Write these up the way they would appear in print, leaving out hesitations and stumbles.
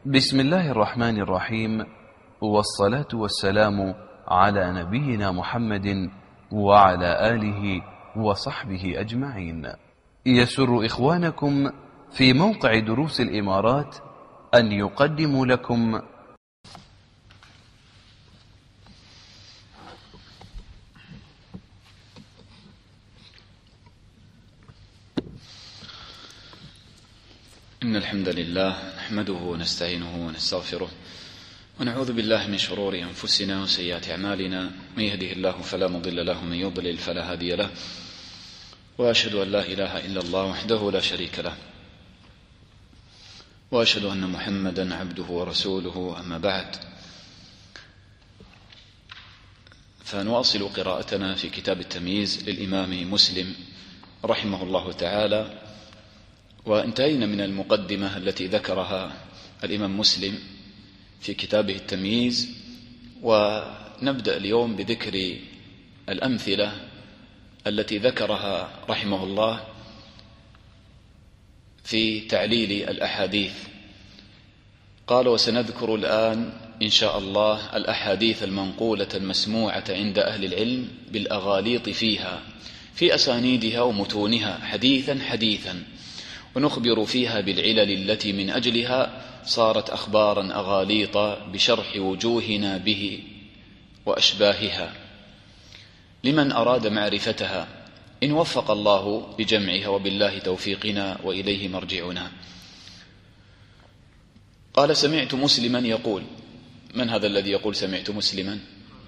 بسم الله الرحمن الرحيم، والصلاة والسلام على نبينا محمد وعلى آله وصحبه أجمعين. يسر إخوانكم في موقع دروس الإمارات أن يقدموا لكم إن الحمد لله نحمده ونستعينه ونستغفره ونعوذ بالله من شرور أنفسنا وسيئات أعمالنا، من يهده الله فلا مضل له ومن يضلل فلا هادي له، وأشهد أن لا إله إلا الله وحده لا شريك له، وأشهد أن محمدا عبده ورسوله. أما بعد، فنواصل قراءتنا في كتاب التمييز للإمام مسلم رحمه الله تعالى، وانتهينا من المقدمة التي ذكرها الإمام مسلم في كتابه التمييز، ونبدأ اليوم بذكر الأمثلة التي ذكرها رحمه الله في تعليل الأحاديث. قال: وسنذكر الآن إن شاء الله الأحاديث المنقولة المسموعة عند أهل العلم بالأغاليط فيها في أسانيدها ومتونها حديثا حديثا، ونخبر فيها بالعلل التي من أجلها صارت أخبارا أغاليطا بشرح وجوهنا به وأشباهها، لمن أراد معرفتها، إن وفق الله لجمعها، وبالله توفيقنا وإليه مرجعنا. قال: سمعت مسلما يقول. من هذا الذي يقول سمعت مسلما؟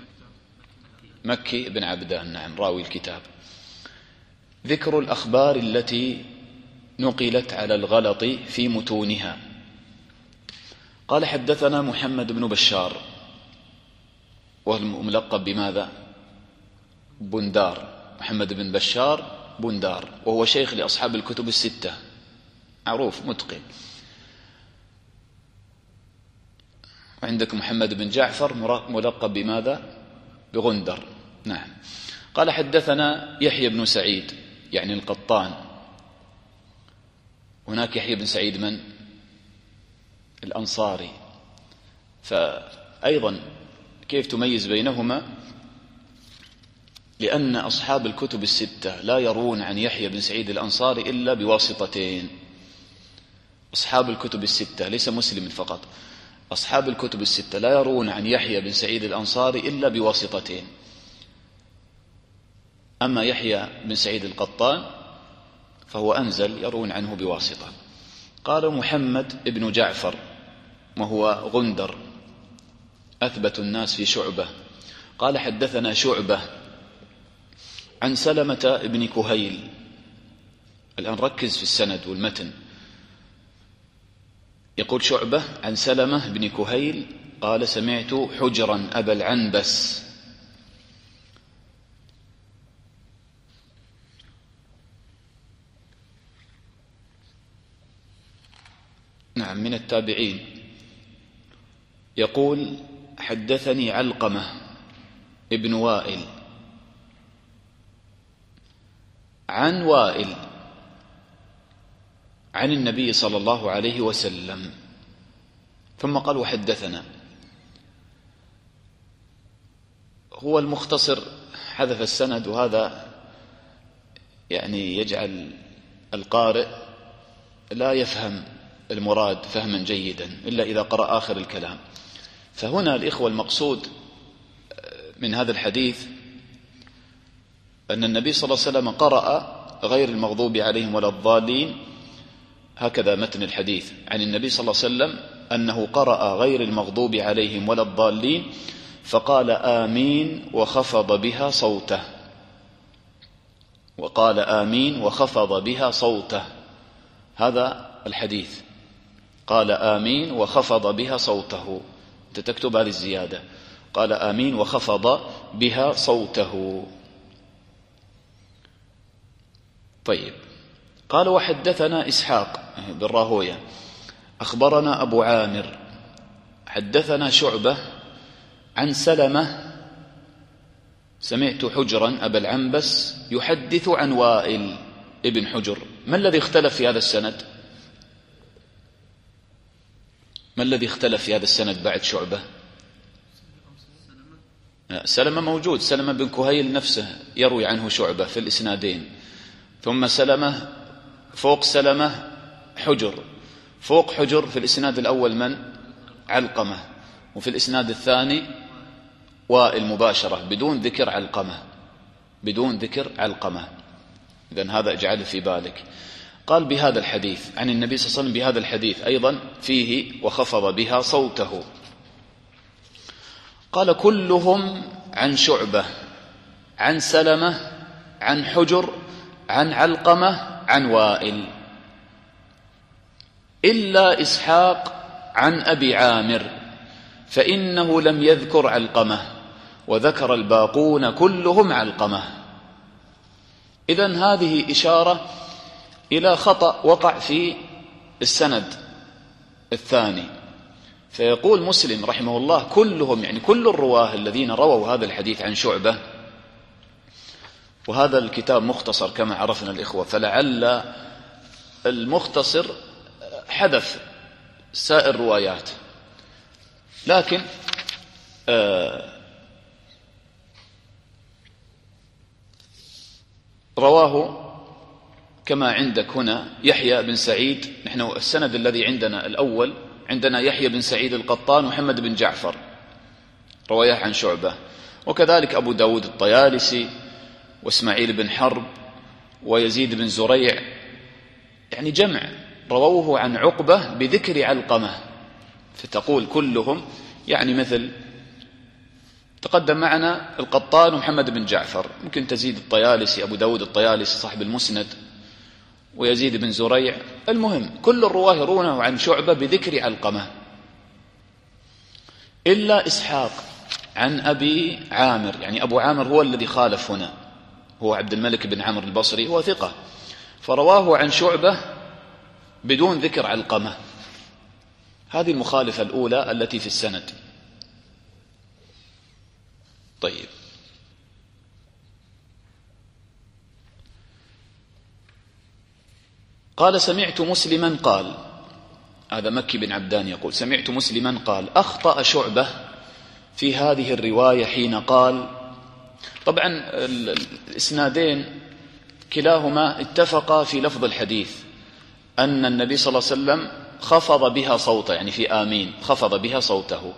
مكي بن عبدان، نعم، راوي الكتاب. ذكر الأخبار التي نقلت على الغلط في متونها. قال: حدثنا محمد بن بشار، وهو ملقب بماذا؟ بندار. محمد بن بشار بندار، وهو شيخ لأصحاب الكتب الستة، معروف متقن. وعندك محمد بن جعفر ملقب بماذا؟ بغندر، نعم. قال: حدثنا يحيى بن سعيد، يعني القطان. هناك يحيى بن سعيد من؟ الأنصاري. فأيضا كيف تميز بينهما؟ لأن أصحاب الكتب الستة لا يروون عن يحيى بن سعيد الأنصاري إلا بواسطتين. أصحاب الكتب الستة، ليس مسلم فقط، أصحاب الكتب الستة لا يروون عن يحيى بن سعيد الأنصاري إلا بواسطتين. أما يحيى بن سعيد القطان فهو أنزل، يرون عنه بواسطة. قال: محمد بن جعفر، وهو غندر، أثبت الناس في شعبة. قال: حدثنا شعبة عن سلمة بن كهيل. الآن ركز في السند والمتن. يقول شعبة عن سلمة بن كهيل قال: سمعت حجرا أبا العنبس. نعم، من التابعين. يقول: حدثني علقمة ابن وائل عن وائل عن النبي صلى الله عليه وسلم، ثم قال: وحدثنا. هو المختصر حذف السند، وهذا يعني يجعل القارئ لا يفهم المراد فهما جيدا إلا إذا قرأ آخر الكلام. فهنا الإخوة المقصود من هذا الحديث أن النبي صلى الله عليه وسلم قرأ غير المغضوب عليهم ولا الضالين، هكذا متن الحديث عن النبي صلى الله عليه وسلم أنه قرأ غير المغضوب عليهم ولا الضالين، فقال آمين وخفض بها صوته. وقال آمين وخفض بها صوته، هذا الحديث. قال آمين وخفض بها صوته، أنت تكتب هذه الزيادة. قال آمين وخفض بها صوته. طيب. قال: وحدثنا إسحاق بن راهويه أخبرنا أبو عامر حدثنا شعبة عن سلمة سمعت حجرا أبا العنبس يحدث عن وائل ابن حجر. ما الذي اختلف في هذا السند؟ ما الذي اختلف في هذا السند بعد شعبة؟ سلمة موجود، سلمة بن كهيل نفسه يروي عنه شعبة في الإسنادين، ثم سلمة فوق سلمة حجر، فوق حجر في الإسناد الأول من؟ علقمة، وفي الإسناد الثاني وائل مباشرة بدون ذكر علقمة، بدون ذكر علقمة. إذن هذا اجعله في بالك. قال بهذا الحديث عن النبي صلى الله عليه وسلم، بهذا الحديث أيضا فيه وخفض بها صوته. قال كلهم عن شعبة عن سلمة عن حجر عن علقمة عن وائل إلا إسحاق عن أبي عامر فإنه لم يذكر علقمة، وذكر الباقون كلهم علقمة. إذن هذه إشارة إلى خطأ وقع في السند الثاني. فيقول مسلم رحمه الله كلهم، يعني كل الرواه الذين رووا هذا الحديث عن شعبة، وهذا الكتاب مختصر كما عرفنا الإخوة، فلعل المختصر حذف سائر الروايات، لكن رواه كما عندك هنا يحيى بن سعيد. نحن السند الذي عندنا الأول عندنا يحيى بن سعيد القطان ومحمد بن جعفر رواياه عن شعبة، وكذلك أبو داود الطيالسي وإسماعيل بن حرب ويزيد بن زريع، يعني جمع رووه عن عقبة بذكر علقمة. فتقول كلهم، يعني مثل تقدم معنا القطان ومحمد بن جعفر، ممكن تزيد الطيالسي أبو داود الطيالسي صاحب المسند ويزيد بن زريع، المهم كل الرواه يرونه عن شعبة بذكر علقمة إلا إسحاق عن أبي عامر، يعني أبو عامر هو الذي خالف هنا، هو عبد الملك بن عمرو البصري، هو ثقة، فرواه عن شعبة بدون ذكر علقمة. هذه المخالفة الأولى التي في السند. طيب، قال سمعت مسلما قال، هذا مكي بن عبدان يقول سمعت مسلما قال أخطأ شعبة في هذه الرواية حين قال، طبعا الإسنادين كلاهما اتفقا في لفظ الحديث أن النبي صلى الله عليه وسلم خفض بها صوته، يعني في آمين خفض بها صوته.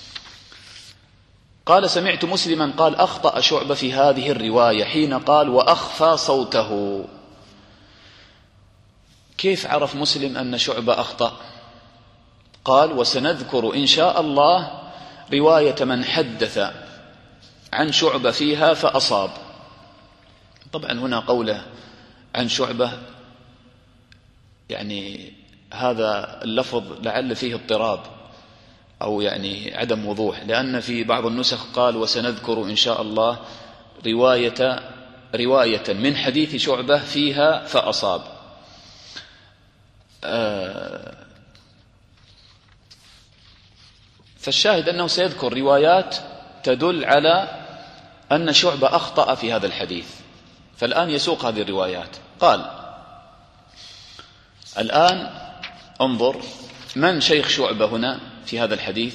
قال سمعت مسلما قال أخطأ شعبة في هذه الرواية حين قال وأخفى صوته. كيف عرف مسلم أن شعبة أخطأ؟ قال وسنذكر إن شاء الله رواية من حدث عن شعبة فيها فأصاب. طبعا هنا قوله عن شعبة، يعني هذا اللفظ لعل فيه اضطراب أو يعني عدم وضوح، لأن في بعض النسخ قال وسنذكر إن شاء الله رواية من حديث شعبة فيها فأصاب. فالشاهد أنه سيذكر روايات تدل على أن شعبة أخطأ في هذا الحديث، فالآن يسوق هذه الروايات. قال الآن انظر من شيخ شعبة هنا في هذا الحديث.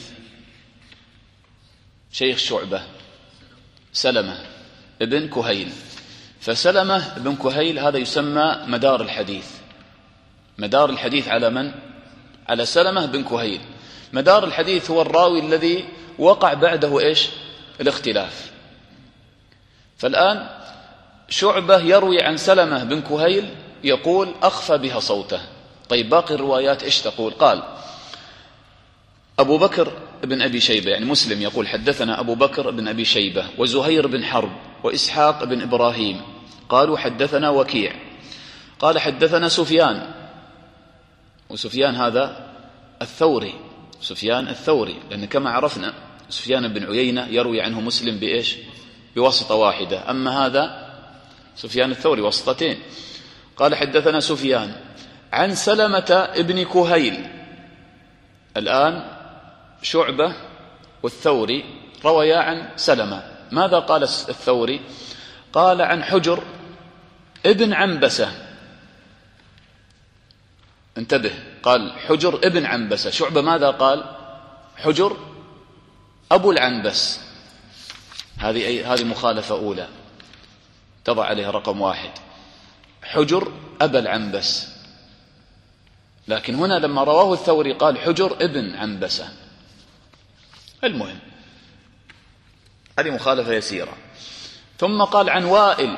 شيخ شعبة سلمة ابن كهيل، فسلمة ابن كهيل هذا يسمى مدار الحديث. مدار الحديث على من؟ على سلمة بن كهيل. مدار الحديث هو الراوي الذي وقع بعده إيش؟ الاختلاف. فالآن شعبة يروي عن سلمة بن كهيل يقول أخفى بها صوته. طيب باقي الروايات إيش تقول؟ قال أبو بكر بن أبي شيبة، يعني مسلم يقول حدثنا أبو بكر بن أبي شيبة وزهير بن حرب وإسحاق بن إبراهيم قالوا حدثنا وكيع قال حدثنا سفيان، وسفيان هذا الثوري، سفيان الثوري، لأن كما عرفنا سفيان بن عيينة يروي عنه مسلم بإيش؟ بواسطة واحدة، أما هذا سفيان الثوري واسطتين. قال حدثنا سفيان عن سلمة ابن كهيل. الآن شعبة والثوري رويا عن سلمة. ماذا قال الثوري؟ قال عن حجر ابن عنبسة. انتبه، قال حجر ابن عنبسة. شعبة ماذا قال؟ حجر أبو العنبس. هذه مخالفة أولى تضع عليها رقم 1. حجر أبا العنبس. لكن هنا لما رواه الثوري قال حجر ابن عنبسة. المهم هذه مخالفة يسيرة. ثم قال عن وائل.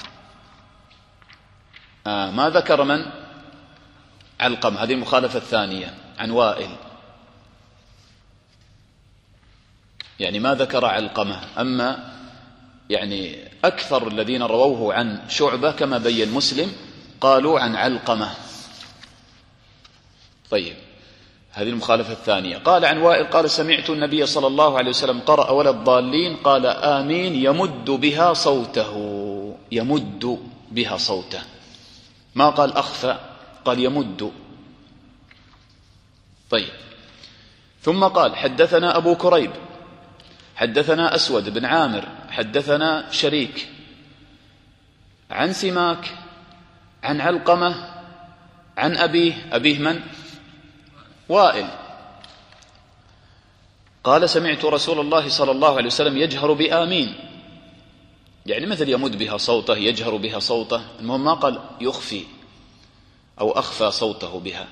ما ذكر من؟ علقم. هذه المخالفة الثانية عن وائل، يعني ما ذكر علقمة. أما يعني أكثر الذين رووه عن شعبة كما بين مسلم قالوا عن علقمة. طيب هذه المخالفة الثانية. قال عن وائل قال سمعت النبي صلى الله عليه وسلم قرأ ولا الضالين قال آمين يمد بها صوته. يمد بها صوته، ما قال أخفى، قال يمد. طيب ثم قال حدثنا أبو كريب حدثنا أسود بن عامر حدثنا شريك عن سماك عن علقمة عن أبيه من؟ وائل. قال سمعت رسول الله صلى الله عليه وسلم يجهر بآمين، يعني مثل يمد بها صوته، يجهر بها صوته. المهم ما قال يخفي أو أخفى صوته بها.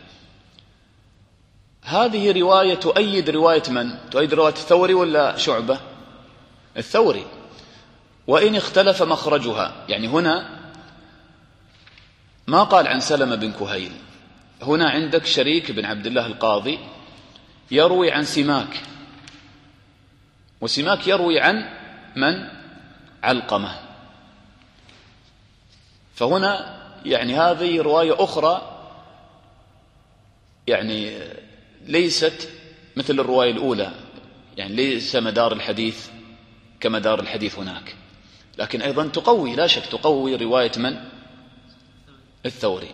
هذه رواية تؤيد رواية من؟ تؤيد رواية الثوري ولا شعبة؟ الثوري. وإن اختلف مخرجها، يعني هنا ما قال عن سلمة بن كهيل، هنا عندك شريك بن عبد الله القاضي يروي عن سماك، وسماك يروي عن من؟ علقمة. فهنا يعني هذه رواية أخرى، يعني ليست مثل الرواية الأولى، يعني ليس مدار الحديث كمدار الحديث هناك، لكن أيضا تقوي، لا شك تقوي رواية من؟ الثوري.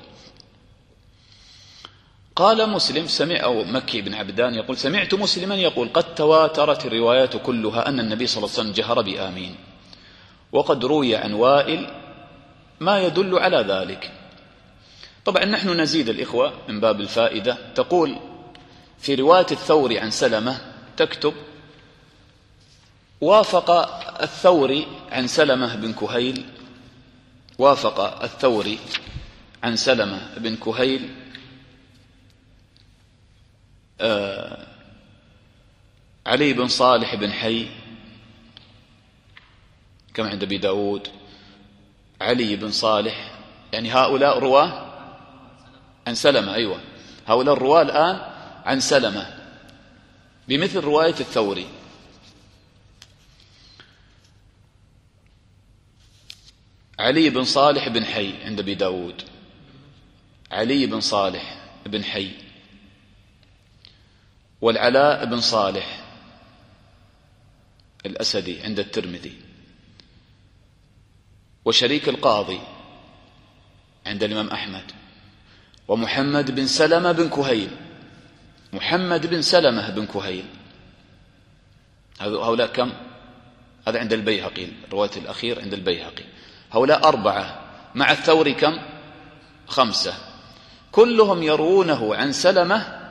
قال مسلم أو مكي بن عبدان يقول سمعت مسلما يقول قد تواترت الروايات كلها أن النبي صلى الله عليه وسلم جهر بآمين، وقد روي عن وائل ما يدل على ذلك. طبعا نحن نزيد الإخوة من باب الفائدة، تقول في رواية الثوري عن سلمة تكتب وافق الثوري عن سلمة بن كهيل، وافق الثوري عن سلمة بن كهيل علي بن صالح بن حي كما عند أبي داود، علي بن صالح، يعني هؤلاء رواه عن سلمة. أيوة، هؤلاء الرواه الآن عن سلمة بمثل رواية الثوري. علي بن صالح بن حي عند أبي داود، علي بن صالح بن حي، والعلاء بن صالح الأسدي عند الترمذي، وشريك القاضي عند الإمام أحمد، ومحمد بن سلمة بن كهيل، محمد بن سلمة بن كهيل. هؤلاء كم؟ هذا عند البيهقي، الرواية الأخير عند البيهقي. هؤلاء 4 مع الثوري كم؟ 5، كلهم يروونه عن سلمة،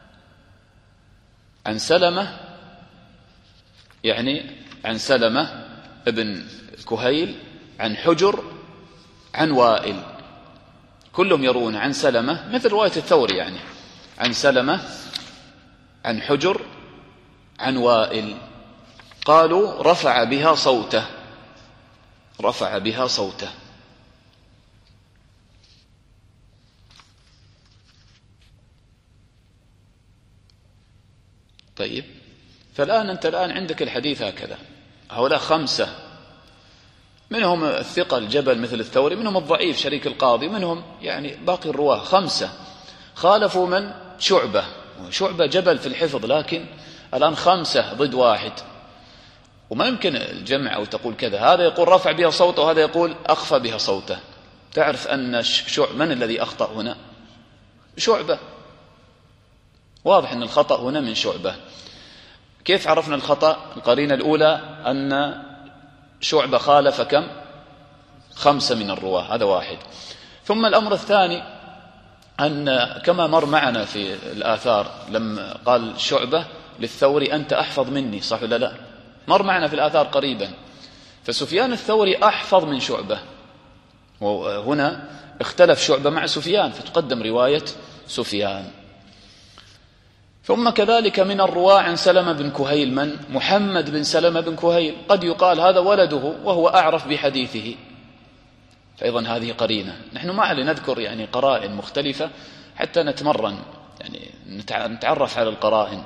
يعني عن سلمة ابن كهيل عن حجر عن وائل، كلهم يروون عن سلمة مثل رواية الثوري، يعني عن سلمة عن حجر عن وائل. قالوا رفع بها صوته، رفع بها صوته. طيب، فالآن أنت عندك الحديث هكذا، هؤلاء 5، منهم الثقة الجبل مثل الثوري، منهم الضعيف شريك القاضي، منهم يعني باقي الرواه 5 خالفوا من؟ شعبة. شعبة جبل في الحفظ، لكن الآن 5 ضد 1، وما يمكن الجمع أو تقول كذا، هذا يقول رفع بها صوته وهذا يقول أخفى بها صوته. تعرف أن من الذي أخطأ هنا؟ شعبة. واضح أن الخطأ هنا من شعبة. كيف عرفنا الخطأ؟ القرينة الأولى أن شعبة خالف كم؟ 5 من الرواة، هذا 1. ثم الأمر الثاني أن كما مر معنا في الآثار لما قال شعبة للثوري أنت أحفظ مني، صح ولا لا؟ مر معنا في الآثار قريبا. فسفيان الثوري أحفظ من شعبة، وهنا اختلف شعبة مع سفيان فتقدم رواية سفيان. ثم كذلك من الرواة عن سلمة بن كهيل من؟ محمد بن سلمة بن كهيل، قد يقال هذا ولده وهو أعرف بحديثه، فأيضا هذه قرينة. نحن ما علي نذكر يعني قرائن مختلفة حتى نتمرن، يعني نتعرف على القرائن.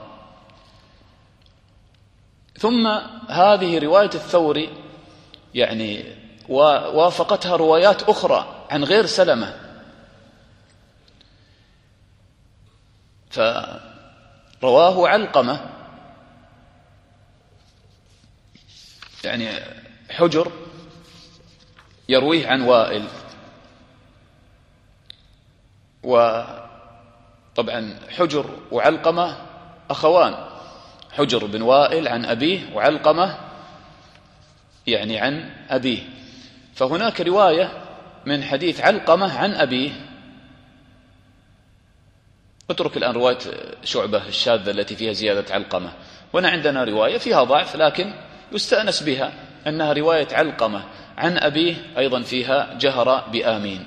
ثم هذه رواية الثوري يعني وافقتها روايات أخرى عن غير سلمة، فرواه علقمة يعني حجر يرويه عن وائل، وطبعا حجر وعلقمة أخوان، حجر بن وائل عن أبيه وعلقمة يعني عن أبيه. فهناك رواية من حديث علقمة عن أبيه، اترك الآن رواية شعبة الشاذة التي فيها زيادة علقمة، وهنا عندنا رواية فيها ضعف لكن يستأنس بها، أنها رواية علقمة عن أبيه أيضا فيها جهر بآمين،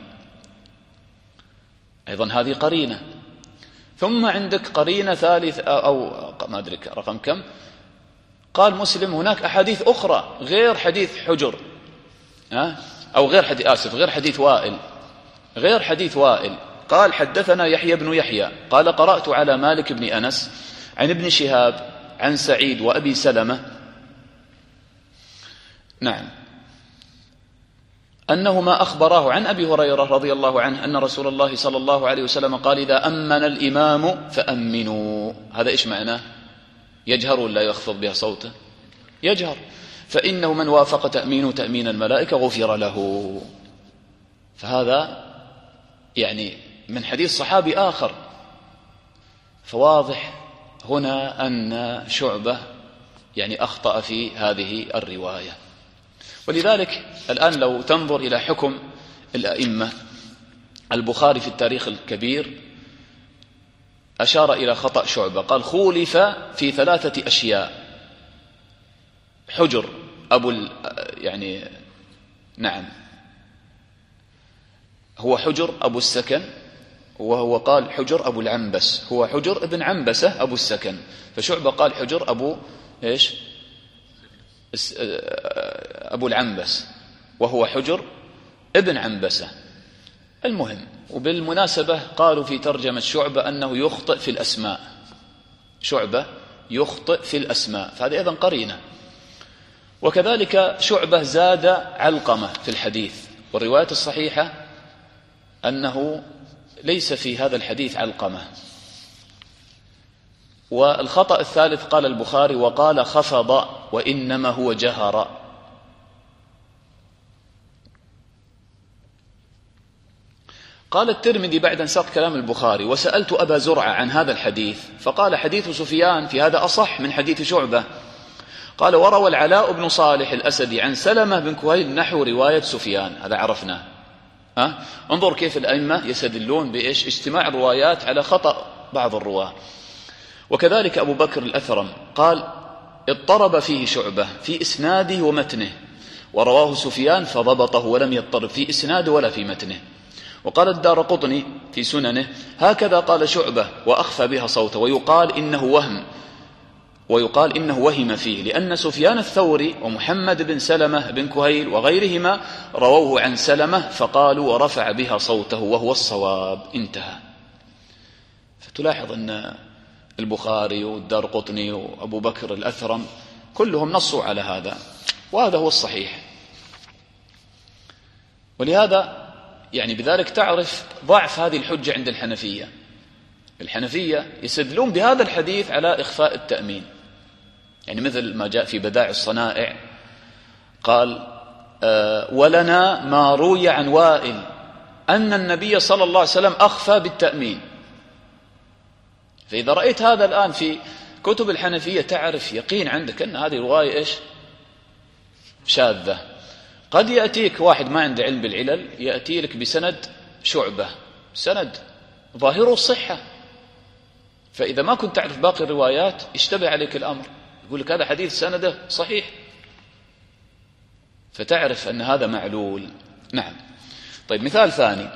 أيضا هذه قرينة. ثم عندك قرينة ثالث أو ما أدري رقم كم، قال مسلم هناك أحاديث أخرى غير حديث حجر أو غير حديث وائل، غير حديث وائل. قال حدثنا يحيى بن يحيى قال قرأت على مالك بن أنس عن ابن شهاب عن سعيد وأبي سلمة نعم أنهما أخبراه عن أبي هريرة رضي الله عنه أن رسول الله صلى الله عليه وسلم قال إذا أمن الإمام فأمنوا. هذا إيش معناه؟ يجهر ولا يخفض بها صوته؟ يجهر، فإنه من وافق تأمين تأمين الملائكة غفر له. فهذا يعني من حديث صحابي آخر، فواضح هنا أن شعبة يعني أخطأ في هذه الرواية. ولذلك الآن لو تنظر إلى حكم الأئمة، البخاري في التاريخ الكبير أشار إلى خطأ شعبة، قال خولف في 3 أشياء. حجر يعني نعم هو حجر أبو السكن، وهو قال حجر أبو العنبس، هو حجر ابن عنبسة أبو السكن، فشعبة قال حجر أبو إيش؟ أبو العنبس، وهو حجر ابن عنبسة. المهم، وبالمناسبة قالوا في ترجمة شعبة أنه يخطئ في الأسماء، شعبة يخطئ في الأسماء، فهذه أيضا قرينة. وكذلك شعبة زاد علقمة في الحديث، والرواية الصحيحة أنه ليس في هذا الحديث علقمة. والخطأ الثالث قال البخاري وقال خفض وإنما هو جهر. قال الترمذي بعد أن ساق كلام البخاري وسألت أبا زرعة عن هذا الحديث فقال حديث سفيان في هذا أصح من حديث شعبة. قال وروى العلاء بن صالح الأسدي عن سلمة بن كهيل نحو رواية سفيان، هذا عرفناه. انظر كيف الأئمة يستدلون بإيش؟ اجتماع الروايات على خطأ بعض الرواة. وكذلك أبو بكر الأثرم قال اضطرب فيه شعبة في إسناده ومتنه، ورواه سفيان فضبطه ولم يضطرب في إسناده ولا في متنه. وقال الدارقطني في سننه هكذا قال شعبة وأخفى بها صوته، ويقال إنه وهم فيه، لأن سفيان الثوري ومحمد بن سلمة بن كهيل وغيرهما رووه عن سلمة فقالوا ورفع بها صوته وهو الصواب. انتهى. فتلاحظ أن البخاري والدارقطني وأبو بكر الأثرم كلهم نصوا على هذا، وهذا هو الصحيح. ولهذا يعني بذلك تعرف ضعف هذه الحجة عند الحنفية. الحنفية يستدلون بهذا الحديث على إخفاء التأمين، يعني مثل ما جاء في بدائع الصنائع قال ولنا ما روي عن وائل أن النبي صلى الله عليه وسلم أخفى بالتأمين. فإذا رأيت هذا الآن في كتب الحنفية تعرف يقين عندك أن هذه رواية إيش؟ شاذة. قد يأتيك واحد ما عنده علم بالعلل يأتي لك بسند شعبة، سند ظاهره الصحة، فإذا ما كنت تعرف باقي الروايات اشتبه عليك الأمر، يقول لك هذا حديث سنده صحيح، فتعرف أن هذا معلول. نعم. طيب مثال ثاني،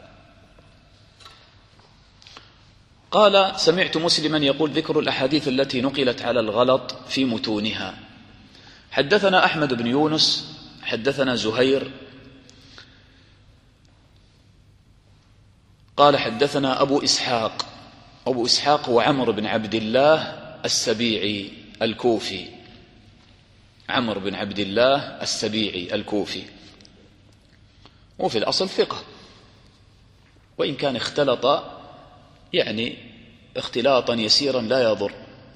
قال سمعت مسلما يقول ذكر الأحاديث التي نقلت على الغلط في متونها. حدثنا أحمد بن يونس حدثنا زهير قال حدثنا أبو إسحاق. أبو إسحاق هو عمرو بن عبد الله السبيعي الكوفي، عمرو بن عبد الله السبيعي الكوفي، وفي الأصل ثقة، وإن كان اختلط يعني اختلاطا يسيرا لا يضر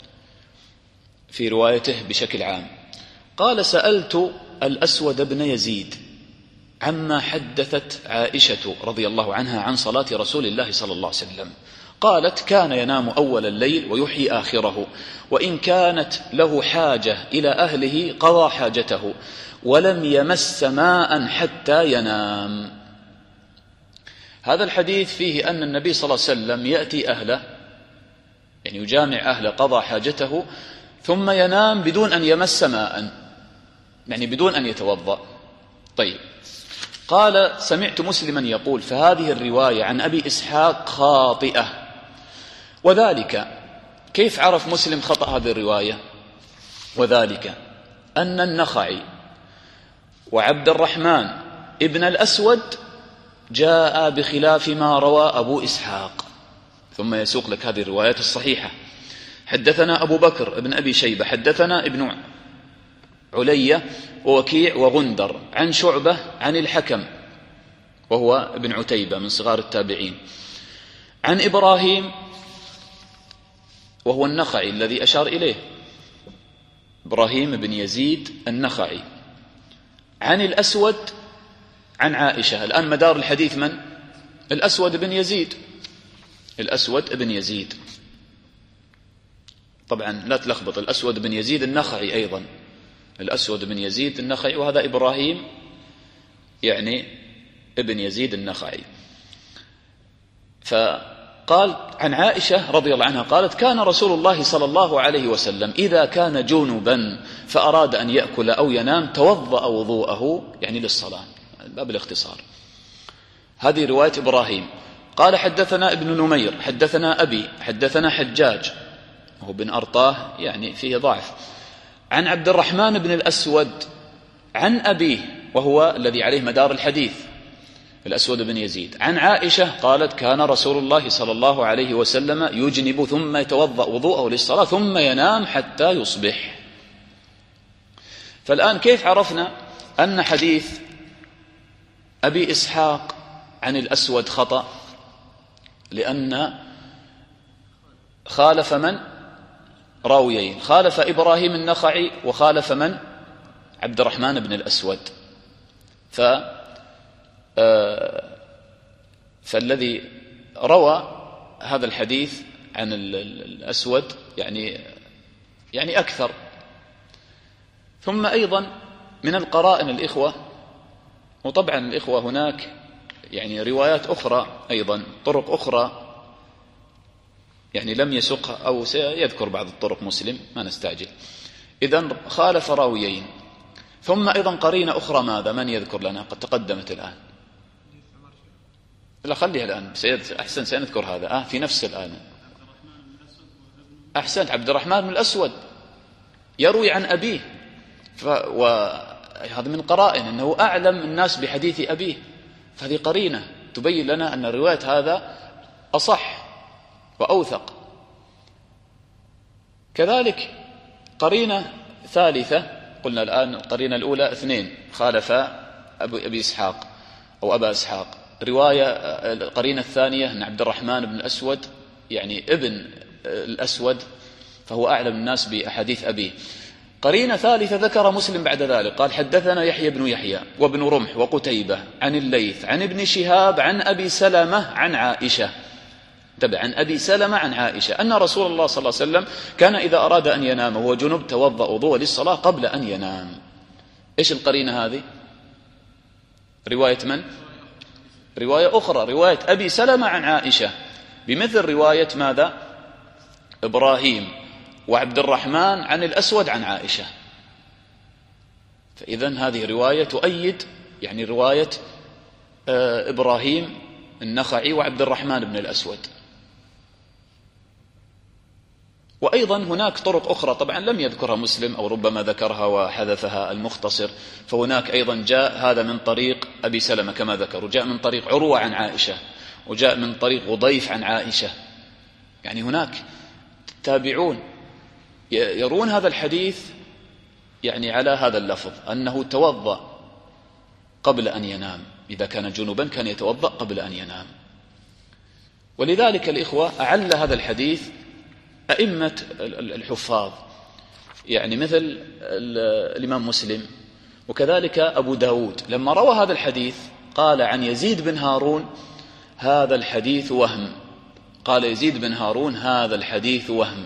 في روايته بشكل عام. قال سألت الأسود بن يزيد عما حدثت عائشة رضي الله عنها عن صلاة رسول الله صلى الله عليه وسلم. قالت كان ينام أول الليل ويحيي آخره، وإن كانت له حاجة إلى أهله قضى حاجته، ولم يمس ماء حتى ينام. هذا الحديث فيه أن النبي صلى الله عليه وسلم يأتي أهله، يعني يجامع أهله، قضى حاجته ثم ينام بدون أن يمس ماء، يعني بدون أن يتوضأ. طيب، قال سمعت مسلما يقول فهذه الرواية عن أبي إسحاق خاطئة. وذلك كيف عرف مسلم خطأ هذه الرواية؟ وذلك أن النخعي وعبد الرحمن ابن الأسود جاء بخلاف ما روى أبو إسحاق، ثم يسوق لك هذه الروايات الصحيحة. حدثنا أبو بكر ابن أبي شيبة حدثنا ابن علية ووكيع وغندر عن شعبة عن الحكم وهو ابن عتيبة من صغار التابعين، عن إبراهيم وهو النخعي الذي أشار إليه، إبراهيم بن يزيد النخعي، عن الأسود عن عائشة. الآن مدار الحديث من؟ الأسود بن يزيد، الأسود بن يزيد. طبعا لا تلخبط، الأسود بن يزيد النخعي أيضا، الأسود بن يزيد النخعي، وهذا إبراهيم يعني ابن يزيد النخعي. فقال عن عائشة رضي الله عنها قالت كان رسول الله صلى الله عليه وسلم إذا كان جنبا فأراد أن يأكل أو ينام توضأ وضوءه، يعني للصلاة، باب الاختصار. هذه رواية إبراهيم. قال حدثنا ابن نمير حدثنا أبي حدثنا حجاج وهو بن أرطاه، يعني فيه ضعف، عن عبد الرحمن بن الأسود عن أبيه وهو الذي عليه مدار الحديث الأسود بن يزيد، عن عائشة قالت كان رسول الله صلى الله عليه وسلم يجنب ثم يتوضأ وضوءه للصلاة ثم ينام حتى يصبح. فالآن كيف عرفنا أن حديث أبي إسحاق عن الأسود خطأ؟ لأن خالف من؟ راويين، خالف إبراهيم النخعي وخالف من؟ عبد الرحمن بن الأسود. فالذي روى هذا الحديث عن الأسود يعني أكثر. ثم أيضا من القرائن الإخوة، وطبعا الإخوة هناك يعني روايات أخرى أيضا، طرق أخرى يعني لم يسقها أو سيذكر بعض الطرق مسلم، ما نستعجل. إذن خالف راويين. ثم أيضا قرينة أخرى، ماذا؟ من يذكر لنا؟ قد تقدمت الآن، لا خليها الآن، أحسن سنذكر هذا في نفس الآن. أحسنت، عبد الرحمن بن الأسود يروي عن أبيه، وهذا من قرائن أنه أعلم الناس بحديث أبيه، فهذه قرينة تبين لنا أن الرواية هذا أصح وأوثق. كذلك قرينة ثالثة، قلنا الآن القرينة الأولى اثنين، خالف أبي إسحاق أو أبا إسحاق. رواية القرينة الثانية أن عبد الرحمن بن الأسود يعني ابن الأسود، فهو أعلم الناس بأحاديث أبيه. قرينة ثالثة ذكر مسلم بعد ذلك، قال حدثنا يحيى بن يحيى وابن رمح وقتيبة عن الليث عن ابن شهاب عن أبي سلمة عن عائشة، تبع عن أبي سلمة عن عائشة أن رسول الله صلى الله عليه وسلم كان إذا أراد أن ينام وهو جنب توضأ وضوء للصلاة قبل أن ينام. إيش القرينة هذه؟ رواية من؟ رواية أخرى، رواية أبي سلمة عن عائشة بمثل رواية ماذا؟ إبراهيم وعبد الرحمن عن الأسود عن عائشة. فإذن هذه رواية تؤيد يعني رواية إبراهيم النخعي وعبد الرحمن بن الأسود. وأيضا هناك طرق أخرى طبعا لم يذكرها مسلم أو ربما ذكرها وحذفها المختصر، فهناك أيضا جاء هذا من طريق أبي سلمة كما ذكر، وجاء من طريق عروة عن عائشة، وجاء من طريق غضيف عن عائشة. يعني هناك تابعون يرون هذا الحديث يعني على هذا اللفظ أنه توضأ قبل أن ينام، إذا كان جنوبا كان يتوضأ قبل أن ينام. ولذلك الإخوة أعل هذا الحديث أئمة الحفاظ، يعني مثل الإمام مسلم وكذلك أبو داود لما روى هذا الحديث قال عن يزيد بن هارون هذا الحديث وهم، قال يزيد بن هارون هذا الحديث وهم.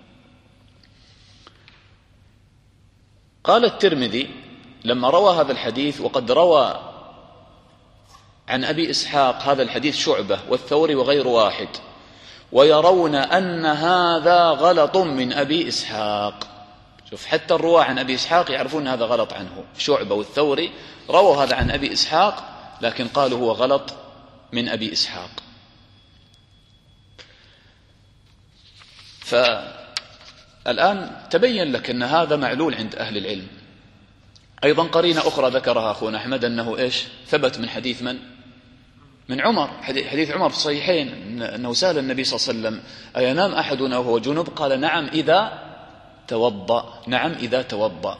قال الترمذي لما روى هذا الحديث وقد روى عن أبي إسحاق هذا الحديث شعبة والثوري وغير واحد، ويرون أن هذا غلط من أبي إسحاق. شوف حتى الرواة عن أبي إسحاق يعرفون هذا غلط عنه، شعبة والثوري رووا هذا عن أبي إسحاق لكن قالوا هو غلط من أبي إسحاق. فالآن تبين لك أن هذا معلول عند أهل العلم. أيضا قرينة أخرى ذكرها أخونا أحمد أنه إيش ثبت من حديث من عمر، حديث عمر في الصحيحين أنه سأل النبي صلى الله عليه وسلم أينام أحدنا وهو جنب؟ قال نعم إذا توضأ، نعم إذا توضأ.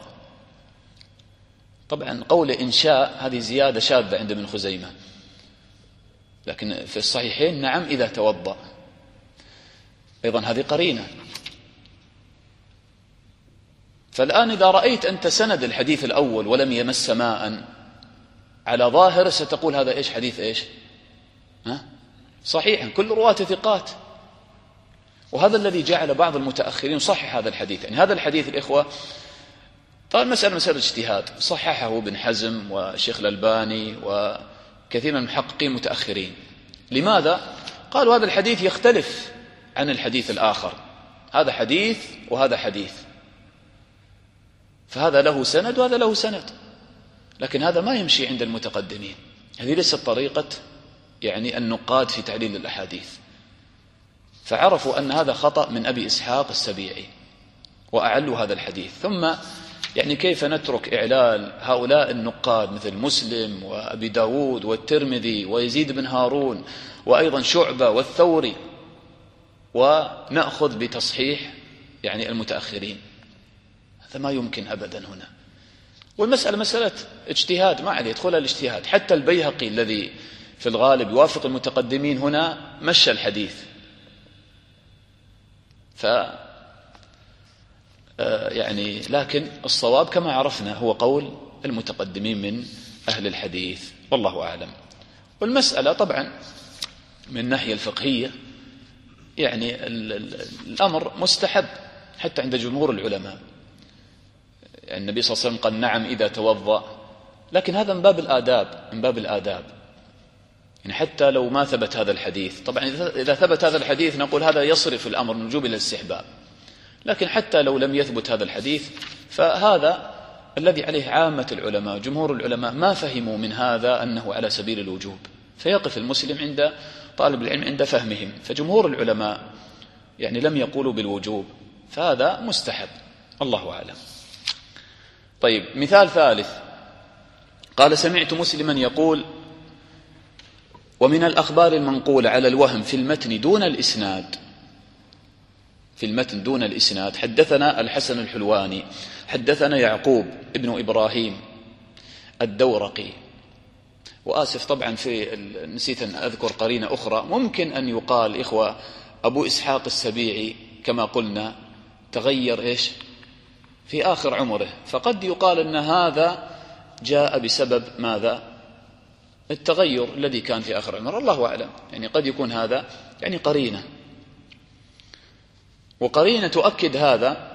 طبعا قول إن شاء هذه زيادة شاذة عند ابن خزيمة، لكن في الصحيحين نعم إذا توضأ. أيضا هذه قرينة. فالآن إذا رأيت أنت سند الحديث الأول ولم يمس ماء على ظاهر ستقول هذا إيش حديث إيش صحيحا، كل رواة ثقات. وهذا الذي جعل بعض المتأخرين صحح هذا الحديث. يعني هذا الحديث الإخوة طبعا مسألة اجتهاد، صححه ابن حزم والشيخ الألباني وكثير من المحققين المتأخرين. لماذا؟ قالوا هذا الحديث يختلف عن الحديث الآخر، هذا حديث وهذا حديث، فهذا له سند وهذا له سند، لكن هذا ما يمشي عند المتقدمين. هذه ليست طريقة يعني النقاد في تعليل الأحاديث. فعرفوا أن هذا خطأ من أبي إسحاق السبيعي وأعلوا هذا الحديث. ثم يعني كيف نترك إعلال هؤلاء النقاد مثل مسلم وأبي داود والترمذي ويزيد بن هارون وأيضا شعبة والثوري ونأخذ بتصحيح يعني المتأخرين؟ هذا ما يمكن أبدا هنا. والمسألة مسألة اجتهاد، ما عليه يدخلها الاجتهاد. حتى البيهقي الذي في الغالب يوافق المتقدمين هنا مشى الحديث. يعني لكن الصواب كما عرفنا هو قول المتقدمين من أهل الحديث، والله أعلم. والمسألة طبعا من الناحية الفقهية يعني الأمر مستحب حتى عند جمهور العلماء. يعني النبي صلى الله عليه وسلم قال نعم إذا توضأ، لكن هذا من باب الآداب، من باب الآداب. يعني حتى لو ما ثبت هذا الحديث، طبعا إذا ثبت هذا الحديث نقول هذا يصرف الأمر من وجوب إلى الاستحباب، لكن حتى لو لم يثبت هذا الحديث فهذا الذي عليه عامة العلماء جمهور العلماء، ما فهموا من هذا أنه على سبيل الوجوب، فيقف المسلم عند طالب العلم عند فهمهم. فجمهور العلماء يعني لم يقولوا بالوجوب، فهذا مستحب، الله أعلم. طيب مثال ثالث، قال سمعت مسلما يقول ومن الأخبار المنقولة على الوهم في المتن دون الإسناد، في المتن دون الإسناد، حدثنا الحسن الحلواني، حدثنا يعقوب ابن إبراهيم الدورقي. وآسف طبعا نسيت أن أذكر قرينة أخرى، ممكن أن يقال إخوة أبو إسحاق السبيعي كما قلنا تغير إيش في آخر عمره، فقد يقال أن هذا جاء بسبب ماذا؟ التغير الذي كان في آخر عمره، الله أعلم. يعني قد يكون هذا يعني قرينة. وقرينة تؤكد هذا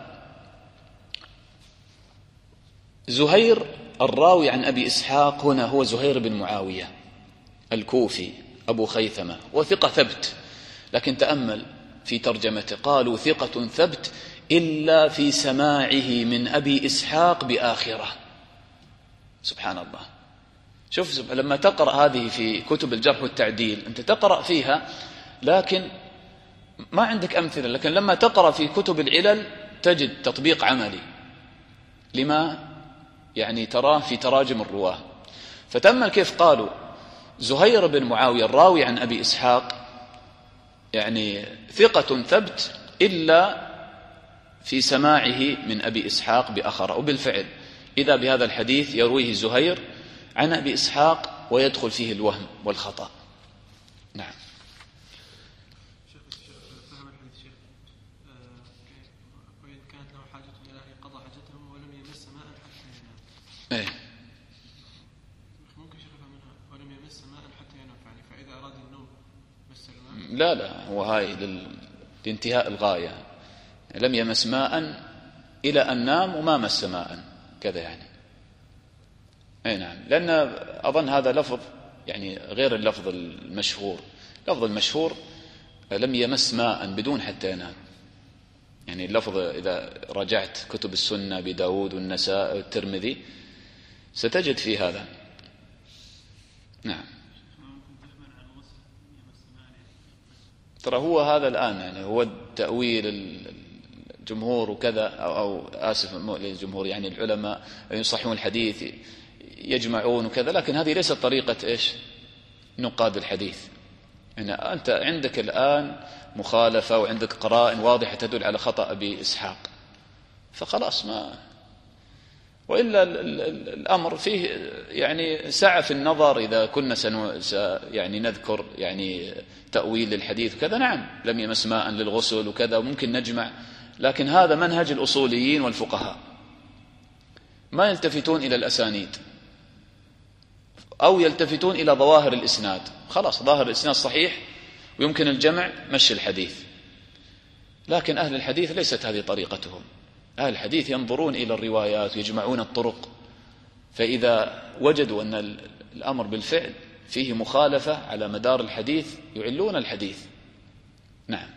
زهير الراوي عن أبي إسحاق هنا هو زهير بن معاوية الكوفي أبو خيثمة، وثقة ثبت لكن تأمل في ترجمته، قالوا ثقة ثبت إلا في سماعه من أبي إسحاق بآخرة. سبحان الله. شوف لما تقرأ هذه في كتب الجرح والتعديل أنت تقرأ فيها لكن ما عندك أمثلة، لكن لما تقرأ في كتب العلل تجد تطبيق عملي لما يعني تراه في تراجم الرواه. فتأمل كيف قالوا زهير بن معاوية الراوي عن أبي إسحاق يعني ثقة ثبت إلا في سماعه من أبي إسحاق بآخرة. وبالفعل إذا بهذا الحديث يرويه زهير عن أبي إسحاق ويدخل فيه الوهم والخطأ. نعم. فهم الحديث شيخ وإن كانت له حاجة إلى أن يقضى حاجته ولم يمس ماء حتى ينام. إيه ممكن شيخ منها ولم يمس ماء حتى ينام، يعني فإذا أراد النوم مس الماء. لا هو هاي لانتهاء الغاية، لم يمس ماء إلى أن نام وما مس ماء كذا يعني. أي نعم، لأن أظن هذا لفظ يعني غير اللفظ المشهور. لفظ المشهور لم يمس ماء بدون حتى ينام، يعني اللفظ إذا رجعت كتب السنة بداود والنساء والترمذي ستجد في هذا. نعم. ترى هو هذا الآن يعني هو التأويل الجمهور وكذا أو آسف للجمهور يعني العلماء يصححون الحديث يجمعون وكذا، لكن هذه ليست طريقة إيش نقاد الحديث. يعني أنت عندك الآن مخالفة وعندك قرائن واضحة تدل على خطأ أبي إسحاق فخلاص ما، وإلا الأمر فيه يعني سعة في النظر إذا كنا يعني نذكر يعني تأويل للحديث وكذا. نعم لم يمس ماء للغسل وكذا وممكن نجمع، لكن هذا منهج الأصوليين والفقهاء ما يلتفتون إلى الأسانيد أو يلتفتون إلى ظواهر الإسناد. خلاص ظاهر الإسناد صحيح ويمكن الجمع مشي الحديث، لكن أهل الحديث ليست هذه طريقتهم. أهل الحديث ينظرون إلى الروايات ويجمعون الطرق، فإذا وجدوا أن الأمر بالفعل فيه مخالفة على مدار الحديث يعلون الحديث. نعم.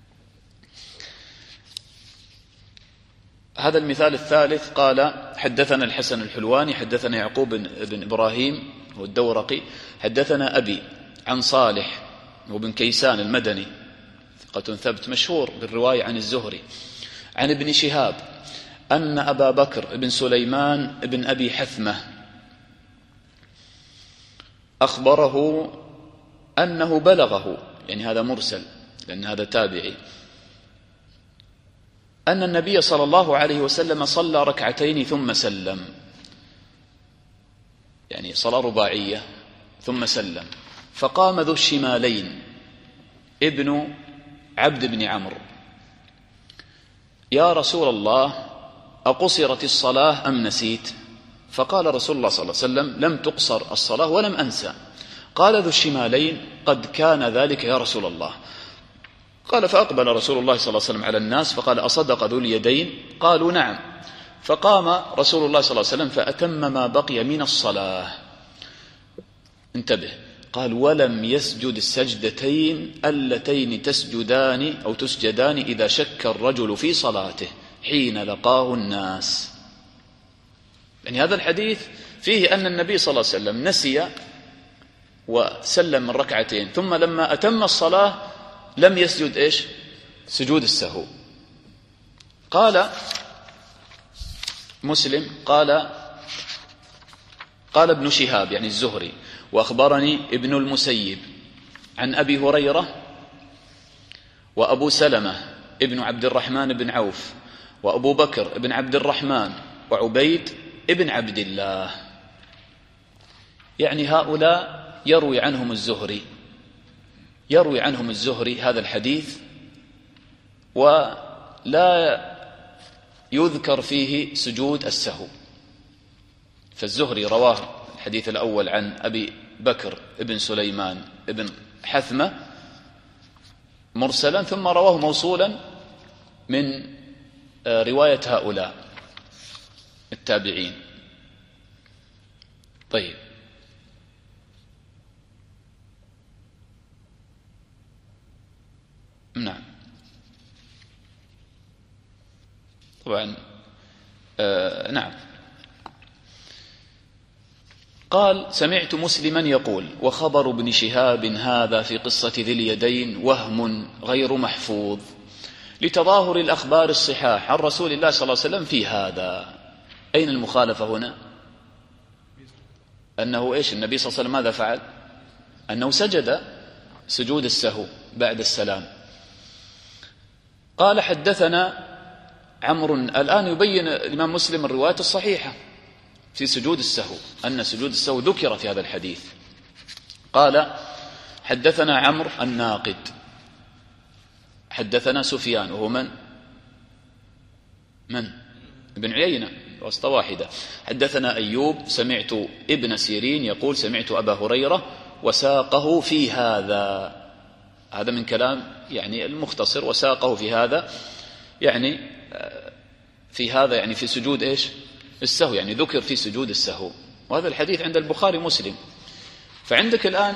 هذا المثال الثالث قال حدثنا الحسن الحلواني حدثنا يعقوب بن إبراهيم والدورقي حدثنا أبي عن صالح وبن كيسان المدني ثقة ثبت مشهور بالرواية عن الزهري عن ابن شهاب أن أبا بكر بن سليمان بن أبي حثمة أخبره أنه بلغه، يعني هذا مرسل لأن هذا تابعي، أن النبي صلى الله عليه وسلم صلى ركعتين ثم سلم، يعني صلاة رباعية ثم سلم، فقام ذو الشمالين ابن عبد بن عمرو يا رسول الله أقصرت الصلاة أم نسيت؟ فقال رسول الله صلى الله عليه وسلم لم تقصر الصلاة ولم أنسى. قال ذو الشمالين قد كان ذلك يا رسول الله. قال فأقبل رسول الله صلى الله عليه وسلم على الناس فقال أصدق ذو اليدين؟ قالوا نعم. فقام رسول الله صلى الله عليه وسلم فأتم ما بقي من الصلاة. انتبه، قال ولم يسجد السجدتين اللتين تسجدان أو تسجدان إذا شك الرجل في صلاته حين لقاه الناس. يعني هذا الحديث فيه أن النبي صلى الله عليه وسلم نسي وسلم من ركعتين، ثم لما أتم الصلاة لم يسجد إيش؟ سجود السهو. قال مسلم قال ابن شهاب يعني الزهري وأخبرني ابن المسيب عن أبي هريرة وأبو سلمة ابن عبد الرحمن بن عوف وأبو بكر ابن عبد الرحمن وعبيد ابن عبد الله، يعني هؤلاء يروي عنهم الزهري هذا الحديث ولا يذكر فيه سجود السهو. فالزهري رواه الحديث الأول عن أبي بكر ابن سليمان ابن حثمة مرسلا، ثم رواه موصولا من رواية هؤلاء التابعين. طيب، نعم. طبعا نعم. قال: سمعت مسلما يقول: وخبر ابن شهاب هذا في قصة ذي اليدين وهم غير محفوظ لتظاهر الأخبار الصحاح عن رسول الله صلى الله عليه وسلم في هذا. أين المخالفة هنا؟ أنه إيش النبي صلى الله عليه وسلم ماذا فعل؟ أنه سجد سجود السهو بعد السلام. قال: حدثنا عمرو. الآن يبين الإمام مسلم الرواية الصحيحة في سجود السهو، أن سجود السهو ذكر في هذا الحديث. قال: حدثنا عمرو الناقد، حدثنا سفيان وهو من ابن عيينة واسطة واحدة. حدثنا أيوب سمعت ابن سيرين يقول: سمعت أبا هريرة وساقه في هذا. هذا من كلام يعني المختصر، وساقه في هذا يعني في هذا يعني في سجود إيش؟ السهو، يعني ذكر في سجود السهو. وهذا الحديث عند البخاري ومسلم. فعندك الآن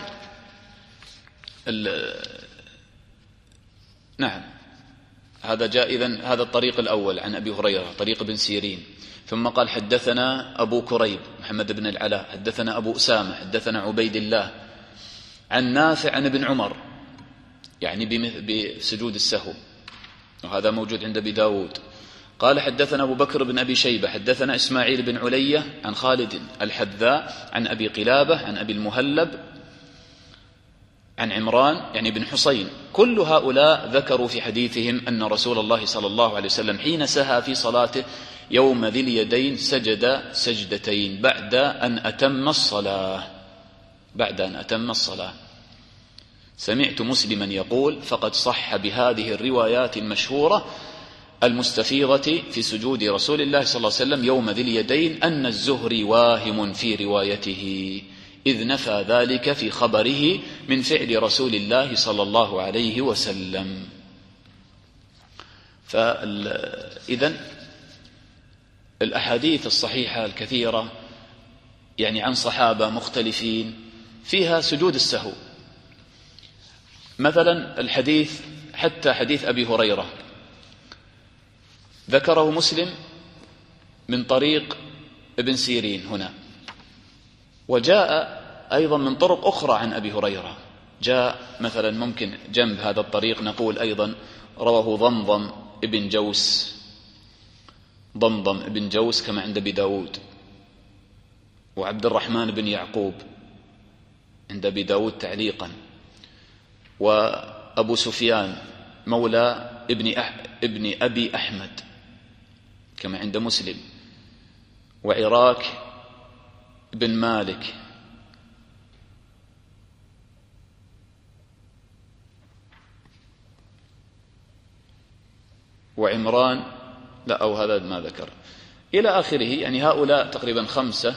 نعم، هذا جاء إذن هذا الطريق الأول عن أبي هريرة، طريق ابن سيرين. ثم قال: حدثنا أبو كريب محمد بن العلاء، حدثنا أبو أسامة، حدثنا عبيد الله عن نافع عن ابن عمر، يعني بسجود السهو، وهذا موجود عند أبي داود. قال: حدثنا أبو بكر بن أبي شيبة، حدثنا إسماعيل بن علية عن خالد الحذاء عن أبي قلابة عن أبي المهلب عن عمران يعني بن حصين. كل هؤلاء ذكروا في حديثهم أن رسول الله صلى الله عليه وسلم حين سهى في صلاته يوم ذي اليدين سجد سجدتين بعد أن أتم الصلاة. سمعت مسلما يقول: فقد صح بهذه الروايات المشهورة المستفيضة في سجود رسول الله صلى الله عليه وسلم يوم ذي اليدين أن الزهري واهم في روايته، إذ نفى ذلك في خبره من فعل رسول الله صلى الله عليه وسلم. فإذن الأحاديث الصحيحة الكثيرة يعني عن صحابة مختلفين فيها سجود السهو. مثلا الحديث حتى حديث أبي هريرة ذكره مسلم من طريق ابن سيرين هنا، وجاء أيضا من طرق أخرى عن أبي هريرة. جاء مثلا ممكن جنب هذا الطريق نقول أيضا رواه ضمضم ابن جوس كما عند أبي داود، وعبد الرحمن بن يعقوب عند أبي داود تعليقا، وأبو سفيان مولى ابن أبي أحمد كما عند مسلم، وعراك بن مالك وعمران لا أو هذا ما ذكر إلى آخره. يعني هؤلاء تقريبا 5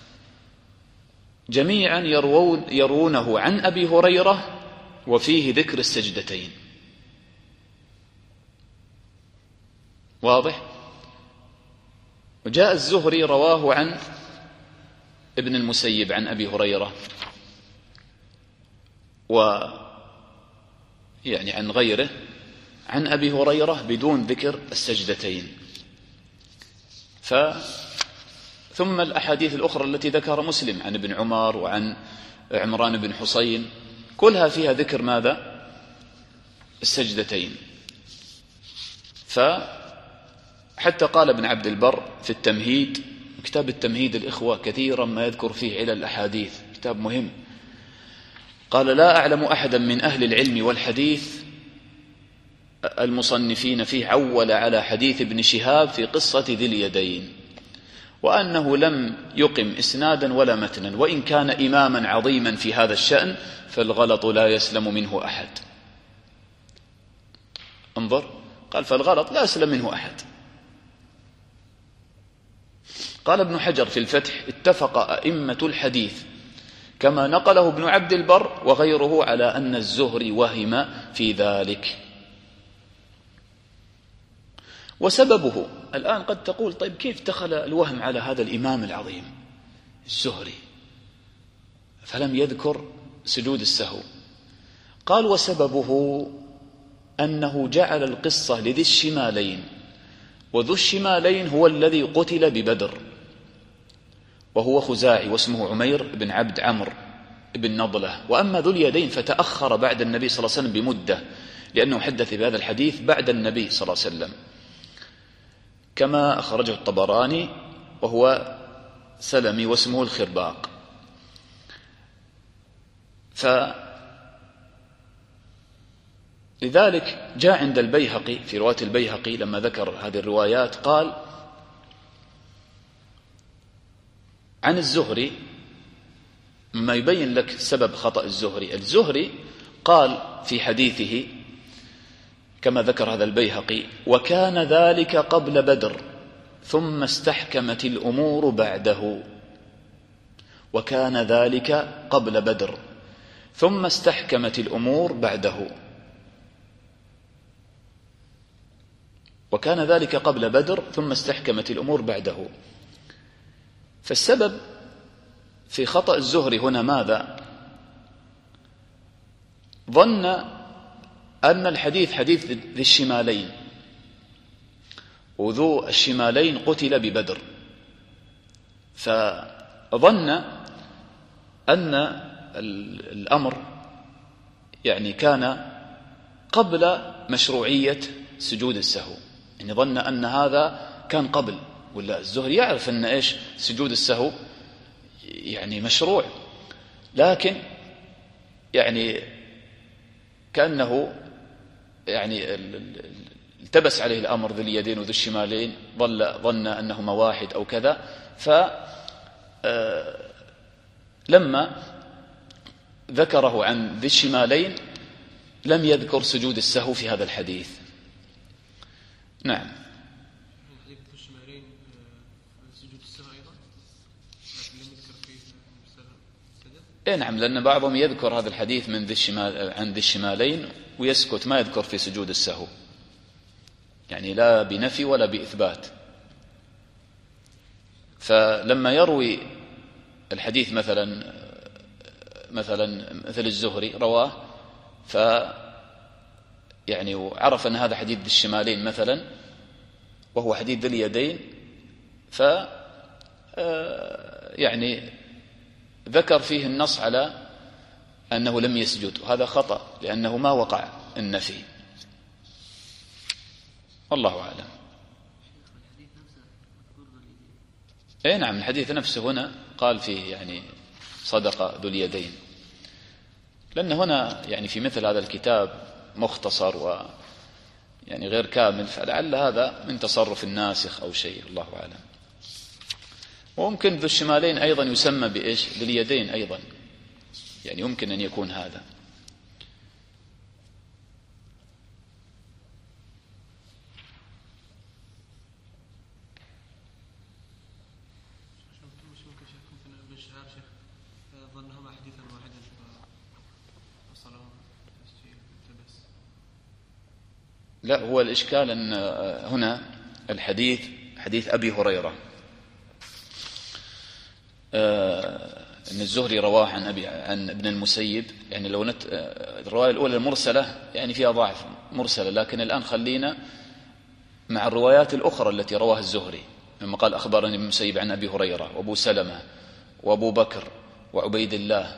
جميعا يرونه عن أبي هريرة وفيه ذكر السجدتين. واضح؟ وجاء الزهري رواه عن ابن المسيب عن أبي هريرة يعني عن غيره عن أبي هريرة بدون ذكر السجدتين. ثم الأحاديث الأخرى التي ذكر مسلم عن ابن عمر وعن عمران بن حصين كلها فيها ذكر ماذا؟ السجدتين. حتى قال ابن عبد البر في التمهيد، كتاب التمهيد الإخوة كثيرا ما يذكر فيه علل الأحاديث، كتاب مهم. قال: لا أعلم أحدا من أهل العلم والحديث المصنفين فيه عول على حديث ابن شهاب في قصة ذي اليدين، وأنه لم يقم إسنادا ولا متنا، وإن كان إماما عظيما في هذا الشأن فالغلط لا يسلم منه أحد. انظر، قال: فالغلط لا يسلم منه أحد. قال ابن حجر في الفتح: اتفق أئمة الحديث كما نقله ابن عبد البر وغيره على أن الزهري وهم في ذلك. وسببه الآن قد تقول: طيب كيف دخل الوهم على هذا الإمام العظيم الزهري فلم يذكر سجود السهو؟ قال: وسببه أنه جعل القصة لذي الشمالين، وذو الشمالين هو الذي قتل ببدر، وهو خزاعي واسمه عمير بن عبد عمرو بن نضلة. وأما ذو اليدين فتأخر بعد النبي صلى الله عليه وسلم بمدة، لأنه حدث بهذا الحديث بعد النبي صلى الله عليه وسلم، كما أخرجه الطبراني، وهو سلمي واسمه الخرباق. لذلك جاء عند البيهقي في رواية البيهقي لما ذكر هذه الروايات قال عن الزهري، مما يبين لك سبب خطأ الزهري قال في حديثه كما ذكر هذا البيهقي: وكان ذلك قبل بدر ثم استحكمت الأمور بعده. وكان ذلك قبل بدر ثم استحكمت الأمور بعده. وكان ذلك قبل بدر ثم استحكمت الأمور بعده. فالسبب في خطأ الزهري هنا ماذا؟ ظن أن الحديث حديث ذي الشمالين، وذو الشمالين قتل ببدر، فظن أن الأمر يعني كان قبل مشروعية سجود السهو، يعني ظن أن هذا كان قبل، ولا الزهري يعرف أن إيش سجود السهو يعني مشروع، لكن يعني كأنه يعني التبس عليه الأمر ذي اليدين وذي الشمالين، ظن أنهما واحد أو كذا، فلما ذكره عن ذي الشمالين لم يذكر سجود السهو في هذا الحديث. نعم. حديث ذي الشمالين سجود السهو أيضا، لكن لم يذكر فيه سجد. نعم، لأن بعضهم يذكر هذا الحديث من عن ذي الشمالين ويسكت، ما يذكر في سجود السهو، يعني لا بنفي ولا بإثبات. فلما يروي الحديث مثل الزهري رواه، يعني وعرف أن هذا حديث ذي الشمالين مثلا وهو حديث ذي اليدين، يعني ذكر فيه النص على أنه لم يسجد، وهذا خطأ لأنه ما وقع النفي، والله أعلم. نعم، الحديث نفسه هنا قال فيه يعني صدق ذو اليدين، لأن هنا يعني في مثل هذا الكتاب مختصر ويعني غير كامل، فلعل هذا من تصرف الناسخ أو شيء، الله أعلم. وممكن ذو الشمالين أيضا يسمى بإيش؟ باليدين أيضا، يعني يمكن أن يكون هذا. لا، هو الإشكال أن هنا الحديث حديث أبي هريرة، أن الزهري رواه عن ابن المسيب، يعني لو الرواية الأولى المرسلة يعني فيها ضعف مرسلة، لكن الآن خلينا مع الروايات الأخرى التي رواها الزهري، لما قال أخبرني ابن المسيب عن أبي هريرة وأبو سلمة وأبو بكر وعبيد الله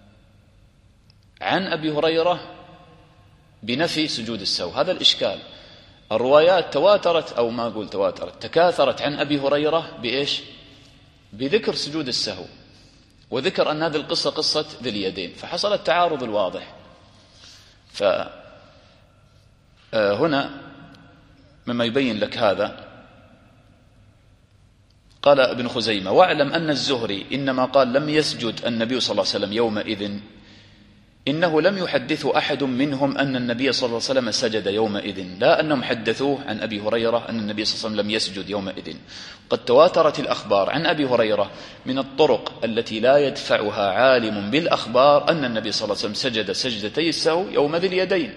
عن أبي هريرة بنفي سجود السهو. هذا الإشكال. الروايات تواترت أو ما أقول تواترت، تكاثرت عن أبي هريرة بإيش؟ بذكر سجود السهو، وذكر أن هذه القصة قصة ذي اليدين، فحصل التعارض الواضح. فهنا مما يبين لك هذا قال ابن خزيمة: واعلم أن الزهري إنما قال لم يسجد النبي صلى الله عليه وسلم يومئذ، إنه لم يحدث أحد منهم أن النبي صلى الله عليه وسلم سجد يومئذ، لا أنهم حدثوه عن أبي هريرة أن النبي صلى الله عليه وسلم لم يسجد يومئذ. قد تواترت الأخبار عن أبي هريرة من الطرق التي لا يدفعها عالم بالأخبار أن النبي صلى الله عليه وسلم سجد سجدتي السهو يوم ذي اليدين.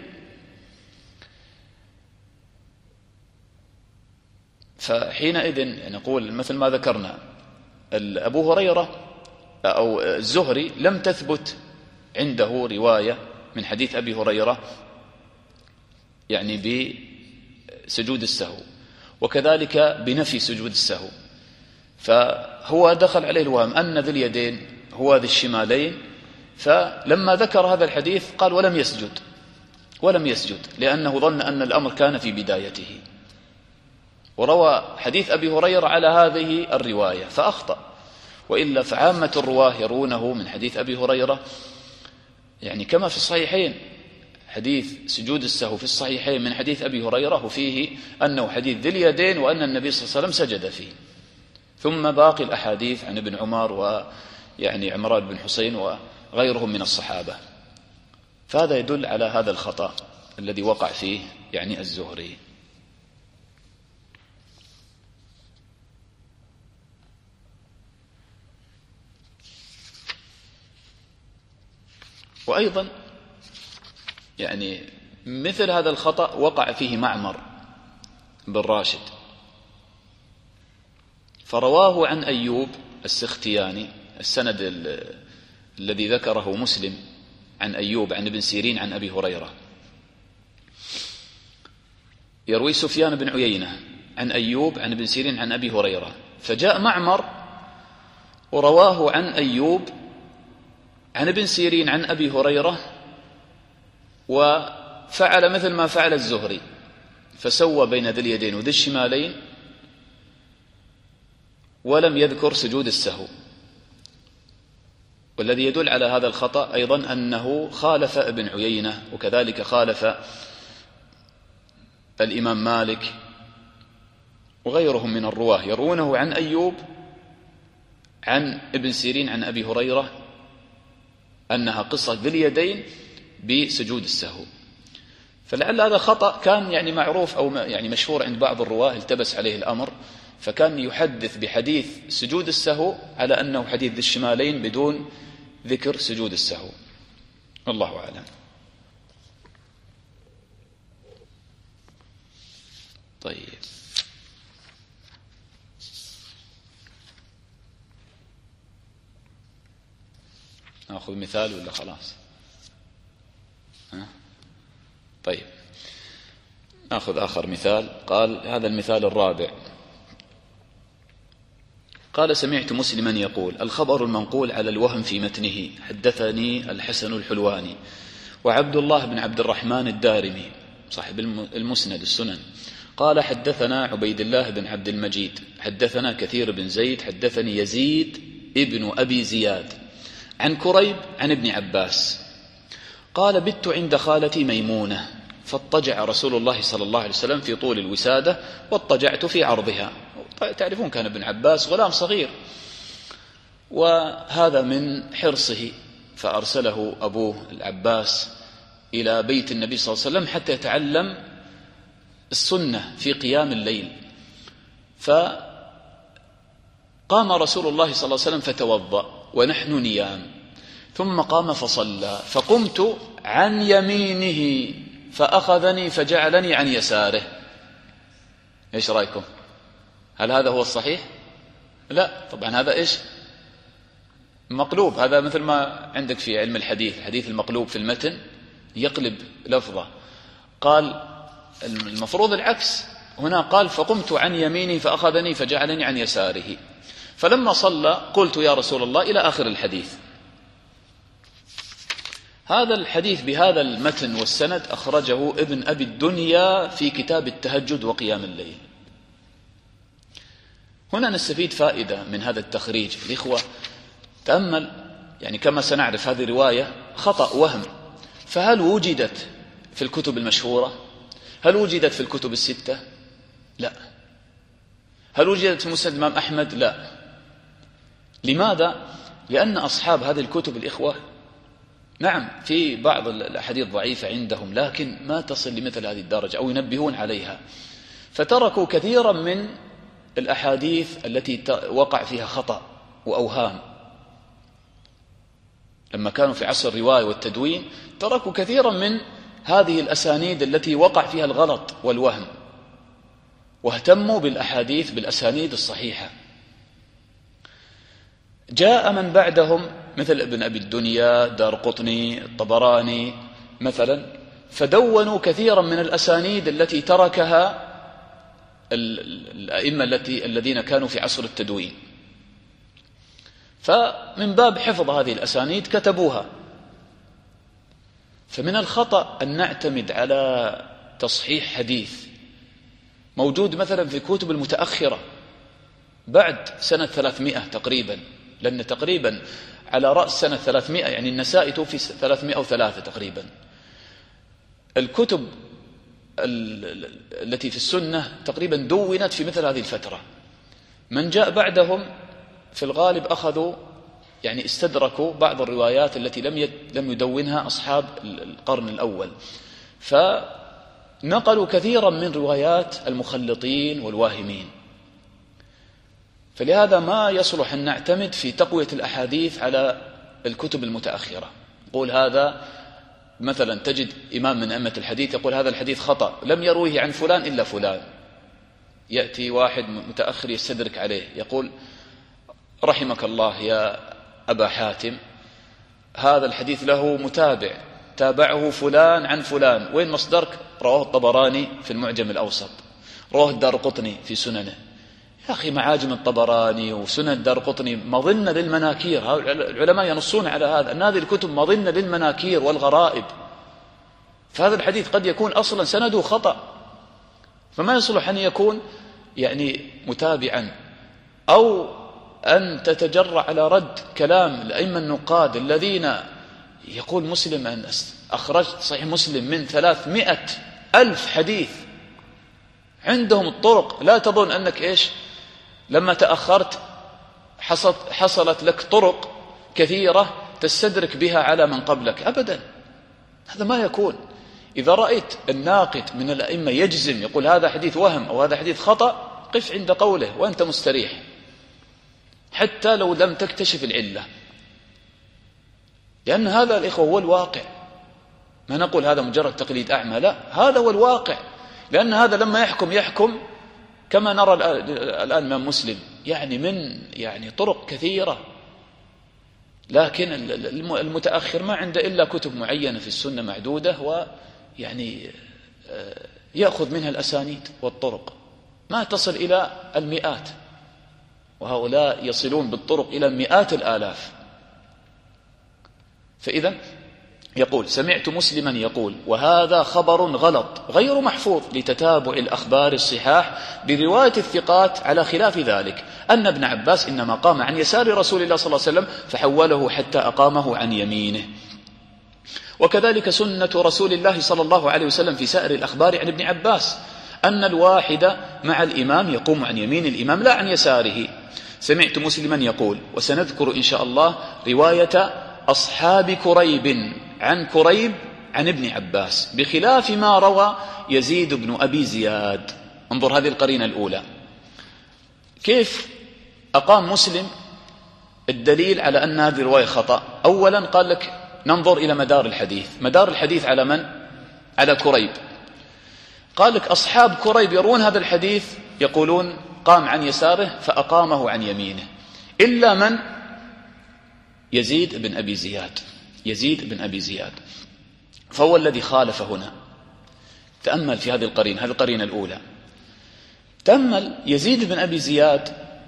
فحينئذ نقول مثل ما ذكرنا، أبو هريرة أو الزهري لم تثبت عنده رواية من حديث أبي هريرة يعني بسجود السهو، وكذلك بنفي سجود السهو. فهو دخل عليه الوهم أن ذي اليدين هو ذي الشمالين، فلما ذكر هذا الحديث قال ولم يسجد لأنه ظن أن الأمر كان في بدايته، وروى حديث أبي هريرة على هذه الرواية فأخطأ. وإلا فعامة الرواه يرونه من حديث أبي هريرة، يعني كما في الصحيحين حديث سجود السهو في الصحيحين من حديث أبي هريرة، وفيه أنه حديث ذي اليدين وأن النبي صلى الله عليه وسلم سجد فيه. ثم باقي الأحاديث عن ابن عمر ويعني عمران بن حسين وغيرهم من الصحابة. فهذا يدل على هذا الخطأ الذي وقع فيه يعني الزهري. وأيضا يعني مثل هذا الخطأ وقع فيه معمر بن راشد، فرواه عن أيوب السختياني، السند الذي ذكره مسلم عن أيوب عن ابن سيرين عن أبي هريرة، يروي سفيان بن عيينة عن أيوب عن ابن سيرين عن أبي هريرة، فجاء معمر ورواه عن أيوب عن ابن سيرين عن أبي هريرة، وفعل مثل ما فعل الزهري، فسوى بين ذي اليدين وذي الشمالين ولم يذكر سجود السهو. والذي يدل على هذا الخطأ أيضا أنه خالف ابن عيينة، وكذلك خالف الإمام مالك وغيرهم من الرواه، يروونه عن أيوب عن ابن سيرين عن أبي هريرة أنها قصة ذي اليدين بسجود السهو. فلعل هذا خطأ كان يعني معروف أو يعني مشهور عند بعض الرواه، التبس عليه الأمر، فكان يحدث بحديث سجود السهو على أنه حديث ذي الشمالين بدون ذكر سجود السهو. والله أعلم. طيب، نأخذ مثال ولا خلاص؟ طيب، نأخذ آخر مثال. قال هذا المثال الرابع، قال سمعت مسلما يقول: الخبر المنقول على الوهم في متنه حدثني الحسن الحلواني وعبد الله بن عبد الرحمن الدارمي صاحب المسند السنن، قال حدثنا عبيد الله بن عبد المجيد حدثنا كثير بن زيد حدثني يزيد ابن أبي زياد عن كريب عن ابن عباس قال: بت عند خالتي ميمونة فاضطجع رسول الله صلى الله عليه وسلم في طول الوسادة واضطجعت في عرضها. تعرفون كان ابن عباس غلام صغير، وهذا من حرصه فأرسله أبوه العباس إلى بيت النبي صلى الله عليه وسلم حتى يتعلم السنة في قيام الليل. فقام رسول الله صلى الله عليه وسلم فتوضأ ونحن نيام، ثم قام فصلى، فقمت عن يمينه فأخذني فجعلني عن يساره. إيش رأيكم؟ هل هذا هو الصحيح؟ لا طبعا، هذا إيش؟ مقلوب. هذا مثل ما عندك في علم الحديث، الحديث المقلوب في المتن يقلب لفظة. قال المفروض العكس، هنا قال فقمت عن يمينه فأخذني فجعلني عن يساره، فلما صلى قلت يا رسول الله إلى آخر الحديث. هذا الحديث بهذا المتن والسند أخرجه ابن أبي الدنيا في كتاب التهجد وقيام الليل. هنا نستفيد فائدة من هذا التخريج. الإخوة تأمل، يعني كما سنعرف هذه رواية خطأ وهم، فهل وجدت في الكتب المشهورة؟ هل وجدت في الكتب الستة؟ لا. هل وجدت في مسند الإمام أحمد؟ لا. لماذا؟ لأن أصحاب هذه الكتب الإخوة نعم في بعض الأحاديث ضعيفة عندهم، لكن ما تصل لمثل هذه الدرجة أو ينبهون عليها، فتركوا كثيرا من الأحاديث التي وقع فيها خطأ وأوهام. لما كانوا في عصر الرواية والتدوين تركوا كثيرا من هذه الأسانيد التي وقع فيها الغلط والوهم، واهتموا بالأحاديث بالأسانيد الصحيحة. جاء من بعدهم مثل ابن أبي الدنيا، دارقطني، الطبراني مثلا، فدونوا كثيرا من الأسانيد التي تركها الأئمة الذين كانوا في عصر التدوين، فمن باب حفظ هذه الأسانيد كتبوها. فمن الخطأ أن نعتمد على تصحيح حديث موجود مثلا في كتب المتأخرة بعد سنة 300 تقريبا، لأن تقريبا على رأس سنة 300 يعني النسائي توفي 303 تقريبا. الكتب التي في السنة تقريبا دونت في مثل هذه الفترة. من جاء بعدهم في الغالب أخذوا يعني استدركوا بعض الروايات التي لم يدونها أصحاب القرن الأول، فنقلوا كثيرا من روايات المخلطين والواهمين. فلهذا ما يصلح أن نعتمد في تقوية الأحاديث على الكتب المتأخرة. يقول هذا مثلا تجد إمام من أئمة الحديث يقول هذا الحديث خطأ لم يرويه عن فلان إلا فلان، يأتي واحد متأخر يستدرك عليه يقول رحمك الله يا أبا حاتم هذا الحديث له متابع تابعه فلان عن فلان، وين مصدرك؟ رواه الطبراني في المعجم الأوسط، رواه الدارقطني في سننه. يا أخي معاجم الطبراني وسنن الدارقطني مظنة للمناكير، العلماء ينصون على هذا أن هذه الكتب مظنة للمناكير والغرائب، فهذا الحديث قد يكون أصلا سنده خطأ، فما يصلح أن يكون يعني متابعا، أو أن تتجرأ على رد كلام الأئمة النقاد الذين يقول مسلم أن أخرجت صحيح مسلم من 300,000 حديث، عندهم الطرق، لا تظن أنك إيش لما تأخرت حصلت لك طرق كثيرة تستدرك بها على من قبلك، أبدا هذا ما يكون. إذا رأيت الناقد من الأئمة يجزم يقول هذا حديث وهم أو هذا حديث خطأ، قف عند قوله وأنت مستريح حتى لو لم تكتشف العلة، لأن هذا الإخوة هو الواقع. ما نقول هذا مجرد تقليد أعمى، لا، هذا هو الواقع، لأن هذا لما يحكم كما نرى الآن من مسلم يعني من يعني طرق كثيرة، لكن المتأخر ما عنده إلا كتب معينة في السنة معدودة، ويعني يأخذ منها الأسانيد والطرق ما تصل إلى المئات، وهؤلاء يصلون بالطرق إلى مئات الآلاف. فإذا يقول سمعت مسلما يقول وهذا خبر غلط غير محفوظ لتتابع الأخبار الصحاح برواية الثقات، على خلاف ذلك أن ابن عباس إنما قام عن يسار رسول الله صلى الله عليه وسلم فحوله حتى أقامه عن يمينه. وكذلك سنة رسول الله صلى الله عليه وسلم في سائر الأخبار عن ابن عباس أن الواحد مع الإمام يقوم عن يمين الإمام لا عن يساره. سمعت مسلما يقول، وسنذكر إن شاء الله رواية أصحاب كريب عن كريب عن ابن عباس بخلاف ما روى يزيد بن أبي زياد. انظر هذه القرينة الأولى، كيف أقام مسلم الدليل على أن هذه الرواية خطأ. أولا قال لك ننظر إلى مدار الحديث، مدار الحديث على من؟ على كريب. قال لك أصحاب كريب يرون هذا الحديث يقولون قام عن يساره فأقامه عن يمينه، إلا من؟ يزيد بن أبي زياد، يزيد بن أبي زياد، فهو الذي خالف هنا. تأمل في هذه القرينة، هذه القرينة الأولى. تأمل يزيد بن أبي زياد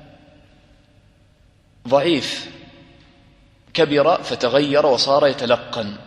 ضعيف، كبر فتغير وصار يتلقن.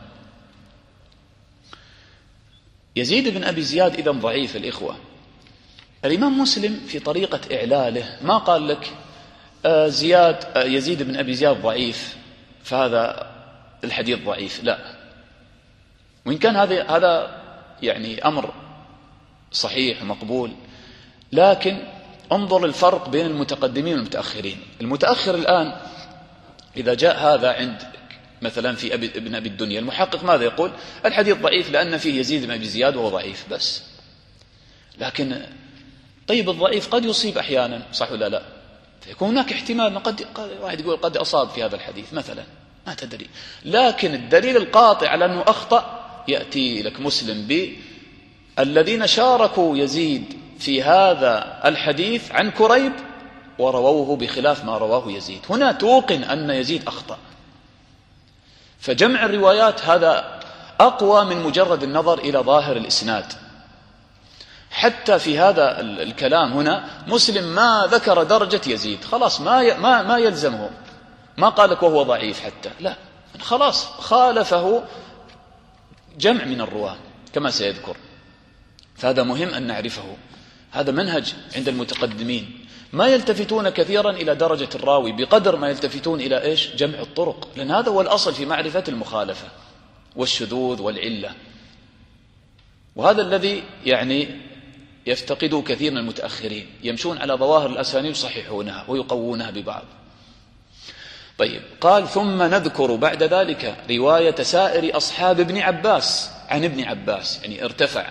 يزيد بن أبي زياد إذن ضعيف الإخوة. الإمام مسلم في طريقة إعلاله ما قال لك يزيد بن أبي زياد ضعيف فهذا الحديث ضعيف، لا، وإن كان هذا يعني أمر صحيح ومقبول، لكن انظر الفرق بين المتقدمين والمتأخرين. المتأخر الآن إذا جاء هذا عند مثلا في ابن أبي الدنيا المحقق ماذا يقول؟ الحديث ضعيف لأن فيه يزيد بن أبي زياد وهو ضعيف بس. لكن طيب الضعيف قد يصيب أحيانا، صح ولا لا؟ فيكون هناك احتمال قد واحد يقول قد أصاب في هذا الحديث مثلا، ما تدري. لكن الدليل القاطع على أنه أخطأ يأتي لك مسلم الذين شاركوا يزيد في هذا الحديث عن كريب ورووه بخلاف ما رواه يزيد. هنا توقن أن يزيد أخطأ. فجمع الروايات هذا أقوى من مجرد النظر إلى ظاهر الإسناد. حتى في هذا الكلام هنا مسلم ما ذكر درجة يزيد، خلاص ما يلزمه، ما قالك وهو ضعيف حتى، لا، خلاص خالفه جمع من الرواة كما سيذكر. فهذا مهم أن نعرفه، هذا منهج عند المتقدمين، ما يلتفتون كثيرا إلى درجة الراوي بقدر ما يلتفتون إلى إيش؟ جمع الطرق، لأن هذا هو الأصل في معرفة المخالفة والشذوذ والعلة. وهذا الذي يعني يفتقده كثير من المتأخرين، يمشون على ظواهر الأسانيد يصححونها ويقوونها ببعض. طيب، قال ثم نذكر بعد ذلك رواية سائر أصحاب ابن عباس عن ابن عباس، يعني ارتفع،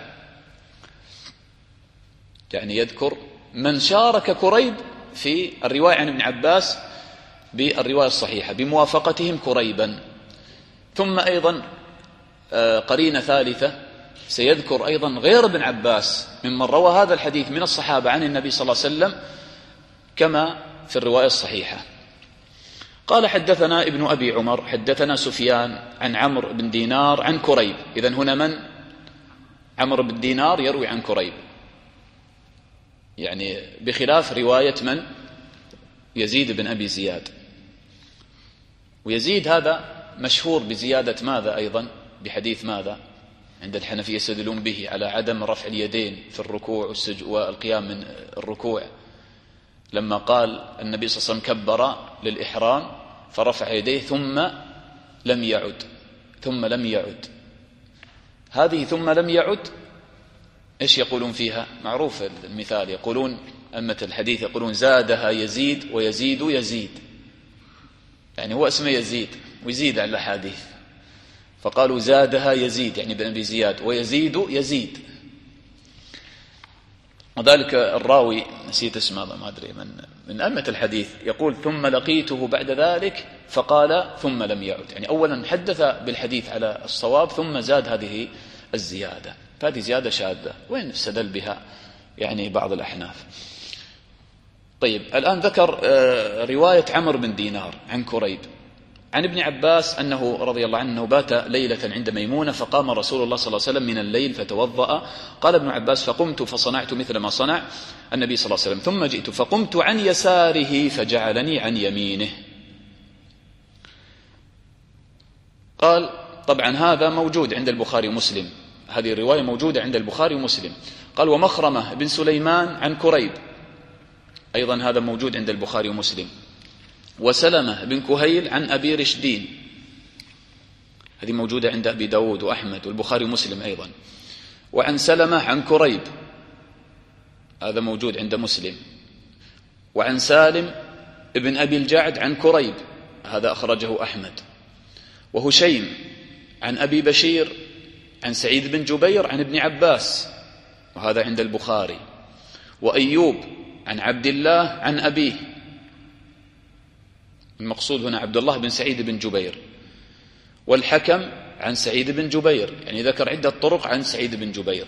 يعني يذكر من شارك كريب في الرواية عن ابن عباس بالرواية الصحيحة بموافقتهم كريبا. ثم أيضا قرينة ثالثة سيذكر أيضا غير ابن عباس ممن روى هذا الحديث من الصحابة عن النبي صلى الله عليه وسلم كما في الرواية الصحيحة. قال حدثنا ابن أبي عمر حدثنا سفيان عن عمرو بن دينار عن كريب. إذن هنا من؟ عمرو بن دينار يروي عن كريب، يعني بخلاف رواية من؟ يزيد بن أبي زياد. ويزيد هذا مشهور بزيادة ماذا أيضا؟ بحديث ماذا؟ عند الحنفية يستدلون به على عدم رفع اليدين في الركوع والقيام من الركوع، لما قال النبي صلى الله عليه وسلم كبر للإحرام فرفع يديه ثم لم يعد. هذه ثم لم يعد إيش يقولون فيها؟ معروف المثال، يقولون أمة الحديث يقولون زادها يزيد ويزيد يزيد، يعني هو اسمه يزيد ويزيد على الأحاديث، فقالوا زادها يزيد يعني بن أبي زياد ويزيد يزيد. وذلك الراوي نسيت اسمه ما أدري من أمة الحديث يقول ثم لقيته بعد ذلك فقال ثم لم يعد، يعني أولا حدث بالحديث على الصواب ثم زاد هذه الزيادة، فهذه زيادة شاذة وين استدل بها يعني بعض الأحناف. طيب، الآن ذكر رواية عمرو بن دينار عن كريب عن ابن عباس أنه رضي الله عنه بات ليلة عند ميمونة فقام رسول الله صلى الله عليه وسلم من الليل فتوضأ. قال ابن عباس فقمت فصنعت مثل ما صنع النبي صلى الله عليه وسلم ثم جئت فقمت عن يساره فجعلني عن يمينه. قال طبعا هذا موجود عند البخاري ومسلم، هذه الرواية موجودة عند البخاري ومسلم. قال ومخرمة بن سليمان عن كريب أيضا هذا موجود عند البخاري ومسلم. وسلمة بن كهيل عن أبي رشدين هذه موجودة عند أبي داود وأحمد والبخاري ومسلم أيضا. وعن سلمة عن كريب هذا موجود عند مسلم. وعن سالم بن أبي الجعد عن كريب هذا أخرجه أحمد. وهشيم عن أبي بشير عن سعيد بن جبير عن ابن عباس وهذا عند البخاري. وأيوب عن عبد الله عن أبيه، المقصود هنا عبد الله بن سعيد بن جبير. والحكم عن سعيد بن جبير، يعني ذكر عدة طرق عن سعيد بن جبير،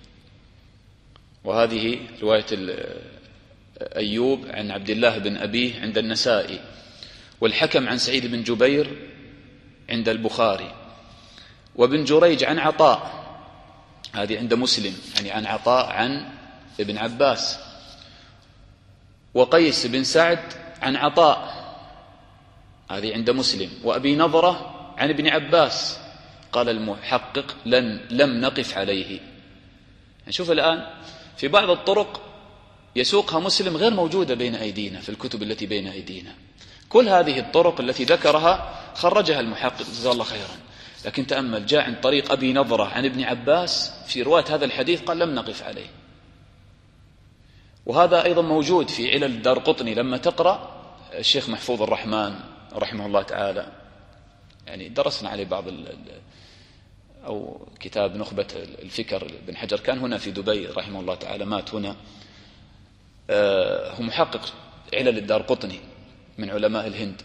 وهذه رواية أيوب عن عبد الله بن أبيه عند النسائي. والحكم عن سعيد بن جبير عند البخاري. وابن جريج عن عطاء هذه عند مسلم، يعني عن عطاء عن ابن عباس. وقيس بن سعد عن عطاء هذه عند مسلم. وأبي نضرة عن ابن عباس. قال المحقق لم نقف عليه. نشوف الآن في بعض الطرق يسوقها مسلم غير موجودة بين أيدينا في الكتب التي بين أيدينا. كل هذه الطرق التي ذكرها خرجها المحقق جزاه الله خيرا، لكن تأمل جاء عن طريق أبي نضرة عن ابن عباس في رواية هذا الحديث قال لم نقف عليه. وهذا أيضا موجود في علل الدارقطني لما تقرأ الشيخ محفوظ الرحمن رحمه الله تعالى، يعني درسنا عليه بعض أو كتاب نخبة الفكر بن حجر، كان هنا في دبي رحمه الله تعالى، مات هنا. هو محقق علل الدارقطني من علماء الهند.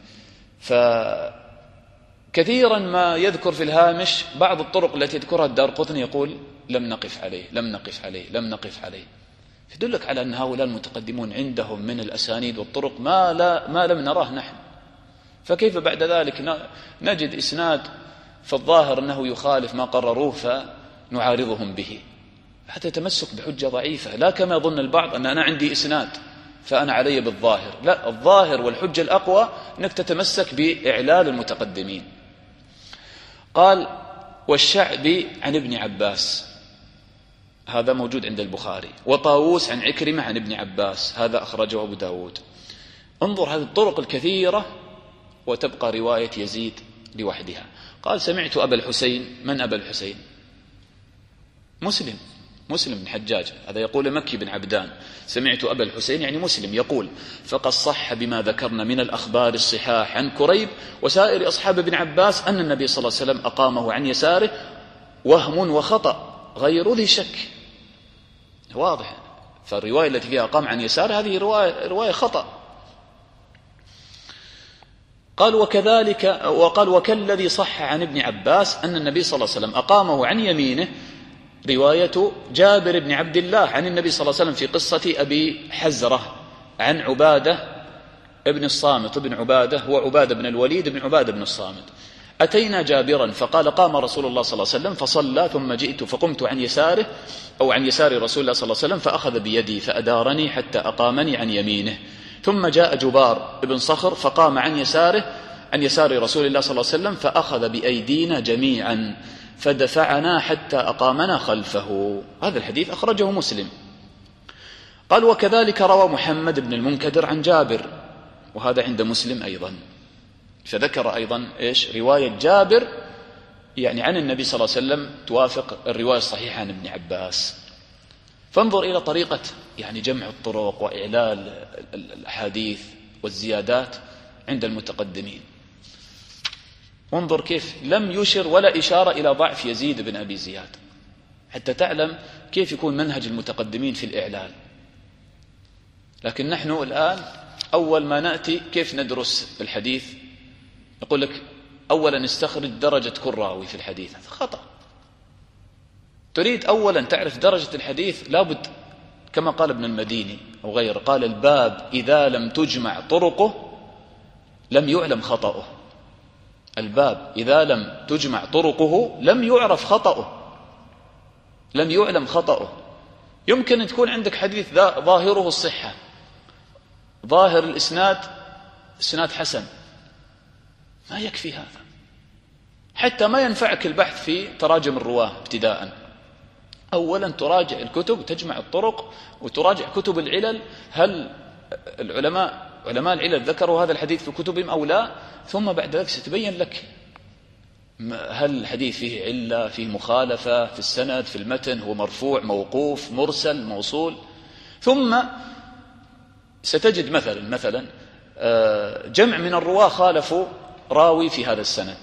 فكثيرا ما يذكر في الهامش بعض الطرق التي يذكرها الدارقطني يقول لم نقف عليه لم نقف عليه لم نقف عليه، يدلك على أن هؤلاء المتقدمون عندهم من الأسانيد والطرق ما لم نراه نحن. فكيف بعد ذلك نجد إسناد فالظاهر أنه يخالف ما قرروه فنعارضهم به. حتى تمسك بحجة ضعيفة، لا كما يظن البعض أن أنا عندي إسناد فأنا علي بالظاهر. لا، الظاهر والحجة الأقوى أنك تتمسك بإعلال المتقدمين. قال: والشعبي عن ابن عباس، هذا موجود عند البخاري. وطاووس عن عكرمة عن ابن عباس، هذا أخرجه أبو داود. انظر هذه الطرق الكثيرة وتبقى رواية يزيد لوحدها. قال: سمعت أبا الحسين. من أبا الحسين؟ مسلم بن حجاج، هذا يقول مكي بن عبدان. سمعت أبا الحسين يعني مسلم يقول: فقد صح بما ذكرنا من الأخبار الصحاح عن كريب وسائر أصحاب ابن عباس أن النبي صلى الله عليه وسلم أقامه عن يساره، وهم وخطأ غير ذي شك. واضح، فالرواية التي فيها أقام عن يساره هذه رواية خطأ. قال: وكالذي صح عن ابن عباس أن النبي صلى الله عليه وسلم أقامه عن يمينه، رواية جابر بن عبد الله عن النبي صلى الله عليه وسلم في قصة أبي حزرة عن عبادة ابن الصامت بن عبادة، هو عبادة بن الوليد بن عبادة بن الصامت. أتينا جابرا فقال: قام رسول الله صلى الله عليه وسلم فصلى، ثم جئت فقمت عن يساره أو عن يسار رسول الله صلى الله عليه وسلم فأخذ بيدي فأدارني حتى أقامني عن يمينه. ثم جاء جبار بن صخر فقام عن يسار رسول الله صلى الله عليه وسلم فأخذ بأيدينا جميعا فدفعنا حتى أقامنا خلفه. هذا الحديث أخرجه مسلم. قال: وكذلك روى محمد بن المنكدر عن جابر، وهذا عند مسلم أيضا. فذكر أيضا رواية جابر يعني عن النبي صلى الله عليه وسلم توافق الرواية الصحيحة عن ابن عباس. فانظر إلى طريقة يعني جمع الطرق وإعلال الأحاديث والزيادات عند المتقدمين. وانظر كيف لم يشر ولا إشارة إلى ضعف يزيد بن أبي زياد، حتى تعلم كيف يكون منهج المتقدمين في الإعلال. لكن نحن الآن أول ما نأتي كيف ندرس الحديث؟ يقول لك أولا استخرج درجة كل راوي في الحديث. هذا خطأ. تريد أولا تعرف درجة الحديث، لابد كما قال ابن المديني أو غيره، قال: الباب إذا لم تجمع طرقه لم يعلم خطأه. الباب إذا لم تجمع طرقه لم يعرف خطأه، لم يعلم خطأه. يمكن أن تكون عندك حديث ظاهره الصحة، ظاهر الإسناد إسناد حسن، ما يكفي هذا، حتى ما ينفعك البحث في تراجم الرواه ابتداء. أولا تراجع الكتب، تجمع الطرق، وتراجع كتب العلل، هل علماء العلل ذكروا هذا الحديث في كتبهم أو لا. ثم بعد ذلك ستبين لك هل الحديث فيه علة، فيه مخالفة في السند، في المتن، هو مرفوع، موقوف، مرسل، موصول. ثم ستجد مثلا جمع من الرواة خالفوا راوي في هذا السند،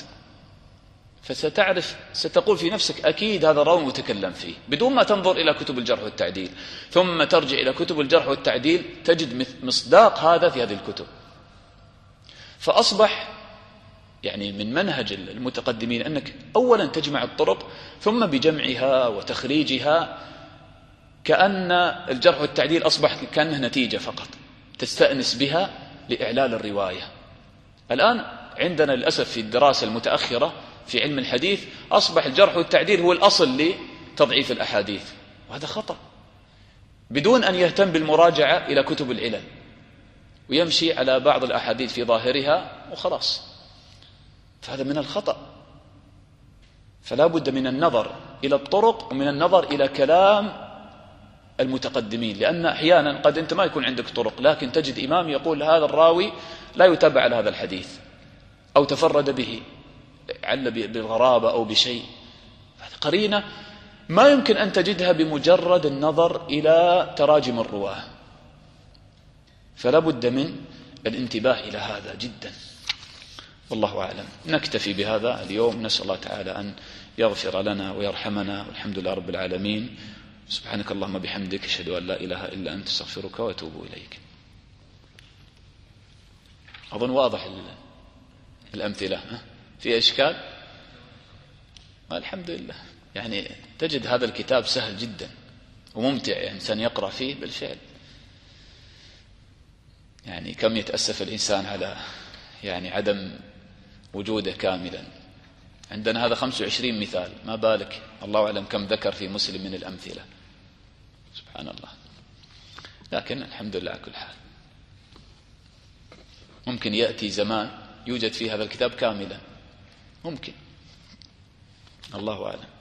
ستقول في نفسك أكيد هذا الراوي متكلم فيه، بدون ما تنظر إلى كتب الجرح والتعديل. ثم ترجع إلى كتب الجرح والتعديل تجد مصداق هذا في هذه الكتب. فأصبح يعني من منهج المتقدمين أنك أولا تجمع الطرق، ثم بجمعها وتخريجها كأن الجرح والتعديل أصبح كأنه نتيجة فقط تستأنس بها لإعلال الرواية. الآن عندنا للأسف في الدراسة المتأخرة في علم الحديث أصبح الجرح والتعديل هو الأصل لتضعيف الأحاديث، وهذا خطأ، بدون أن يهتم بالمراجعة إلى كتب العلل، ويمشي على بعض الأحاديث في ظاهرها وخلاص. فهذا من الخطأ. فلا بد من النظر إلى الطرق ومن النظر إلى كلام المتقدمين، لأن أحيانا قد أنت ما يكون عندك طرق، لكن تجد إمام يقول هذا الراوي لا يتابع على هذا الحديث أو تفرد به، عل بالغرابة أو بشيء. هذه قرينة ما يمكن أن تجدها بمجرد النظر إلى تراجم الرواه. فلا بد من الانتباه إلى هذا جدا. والله أعلم. نكتفي بهذا اليوم، نسأل الله تعالى أن يغفر لنا ويرحمنا، والحمد لله رب العالمين. سبحانك اللهم بحمدك، أشهد أن لا إله إلا أنت، استغفرك وأتوب إليك. أظن واضح الأمثلة، في إشكال؟ الحمد لله. يعني تجد هذا الكتاب سهل جدا وممتع، يعني إنسان يقرأ فيه بالفعل. يعني كم يتأسف الإنسان على يعني عدم وجوده كاملا. عندنا هذا 25 مثال، ما بالك الله أعلم كم ذكر في مسلم من الأمثلة. سبحان الله. لكن الحمد لله على كل حال. ممكن يأتي زمان يوجد فيه هذا الكتاب كاملا، ممكن، الله أعلم.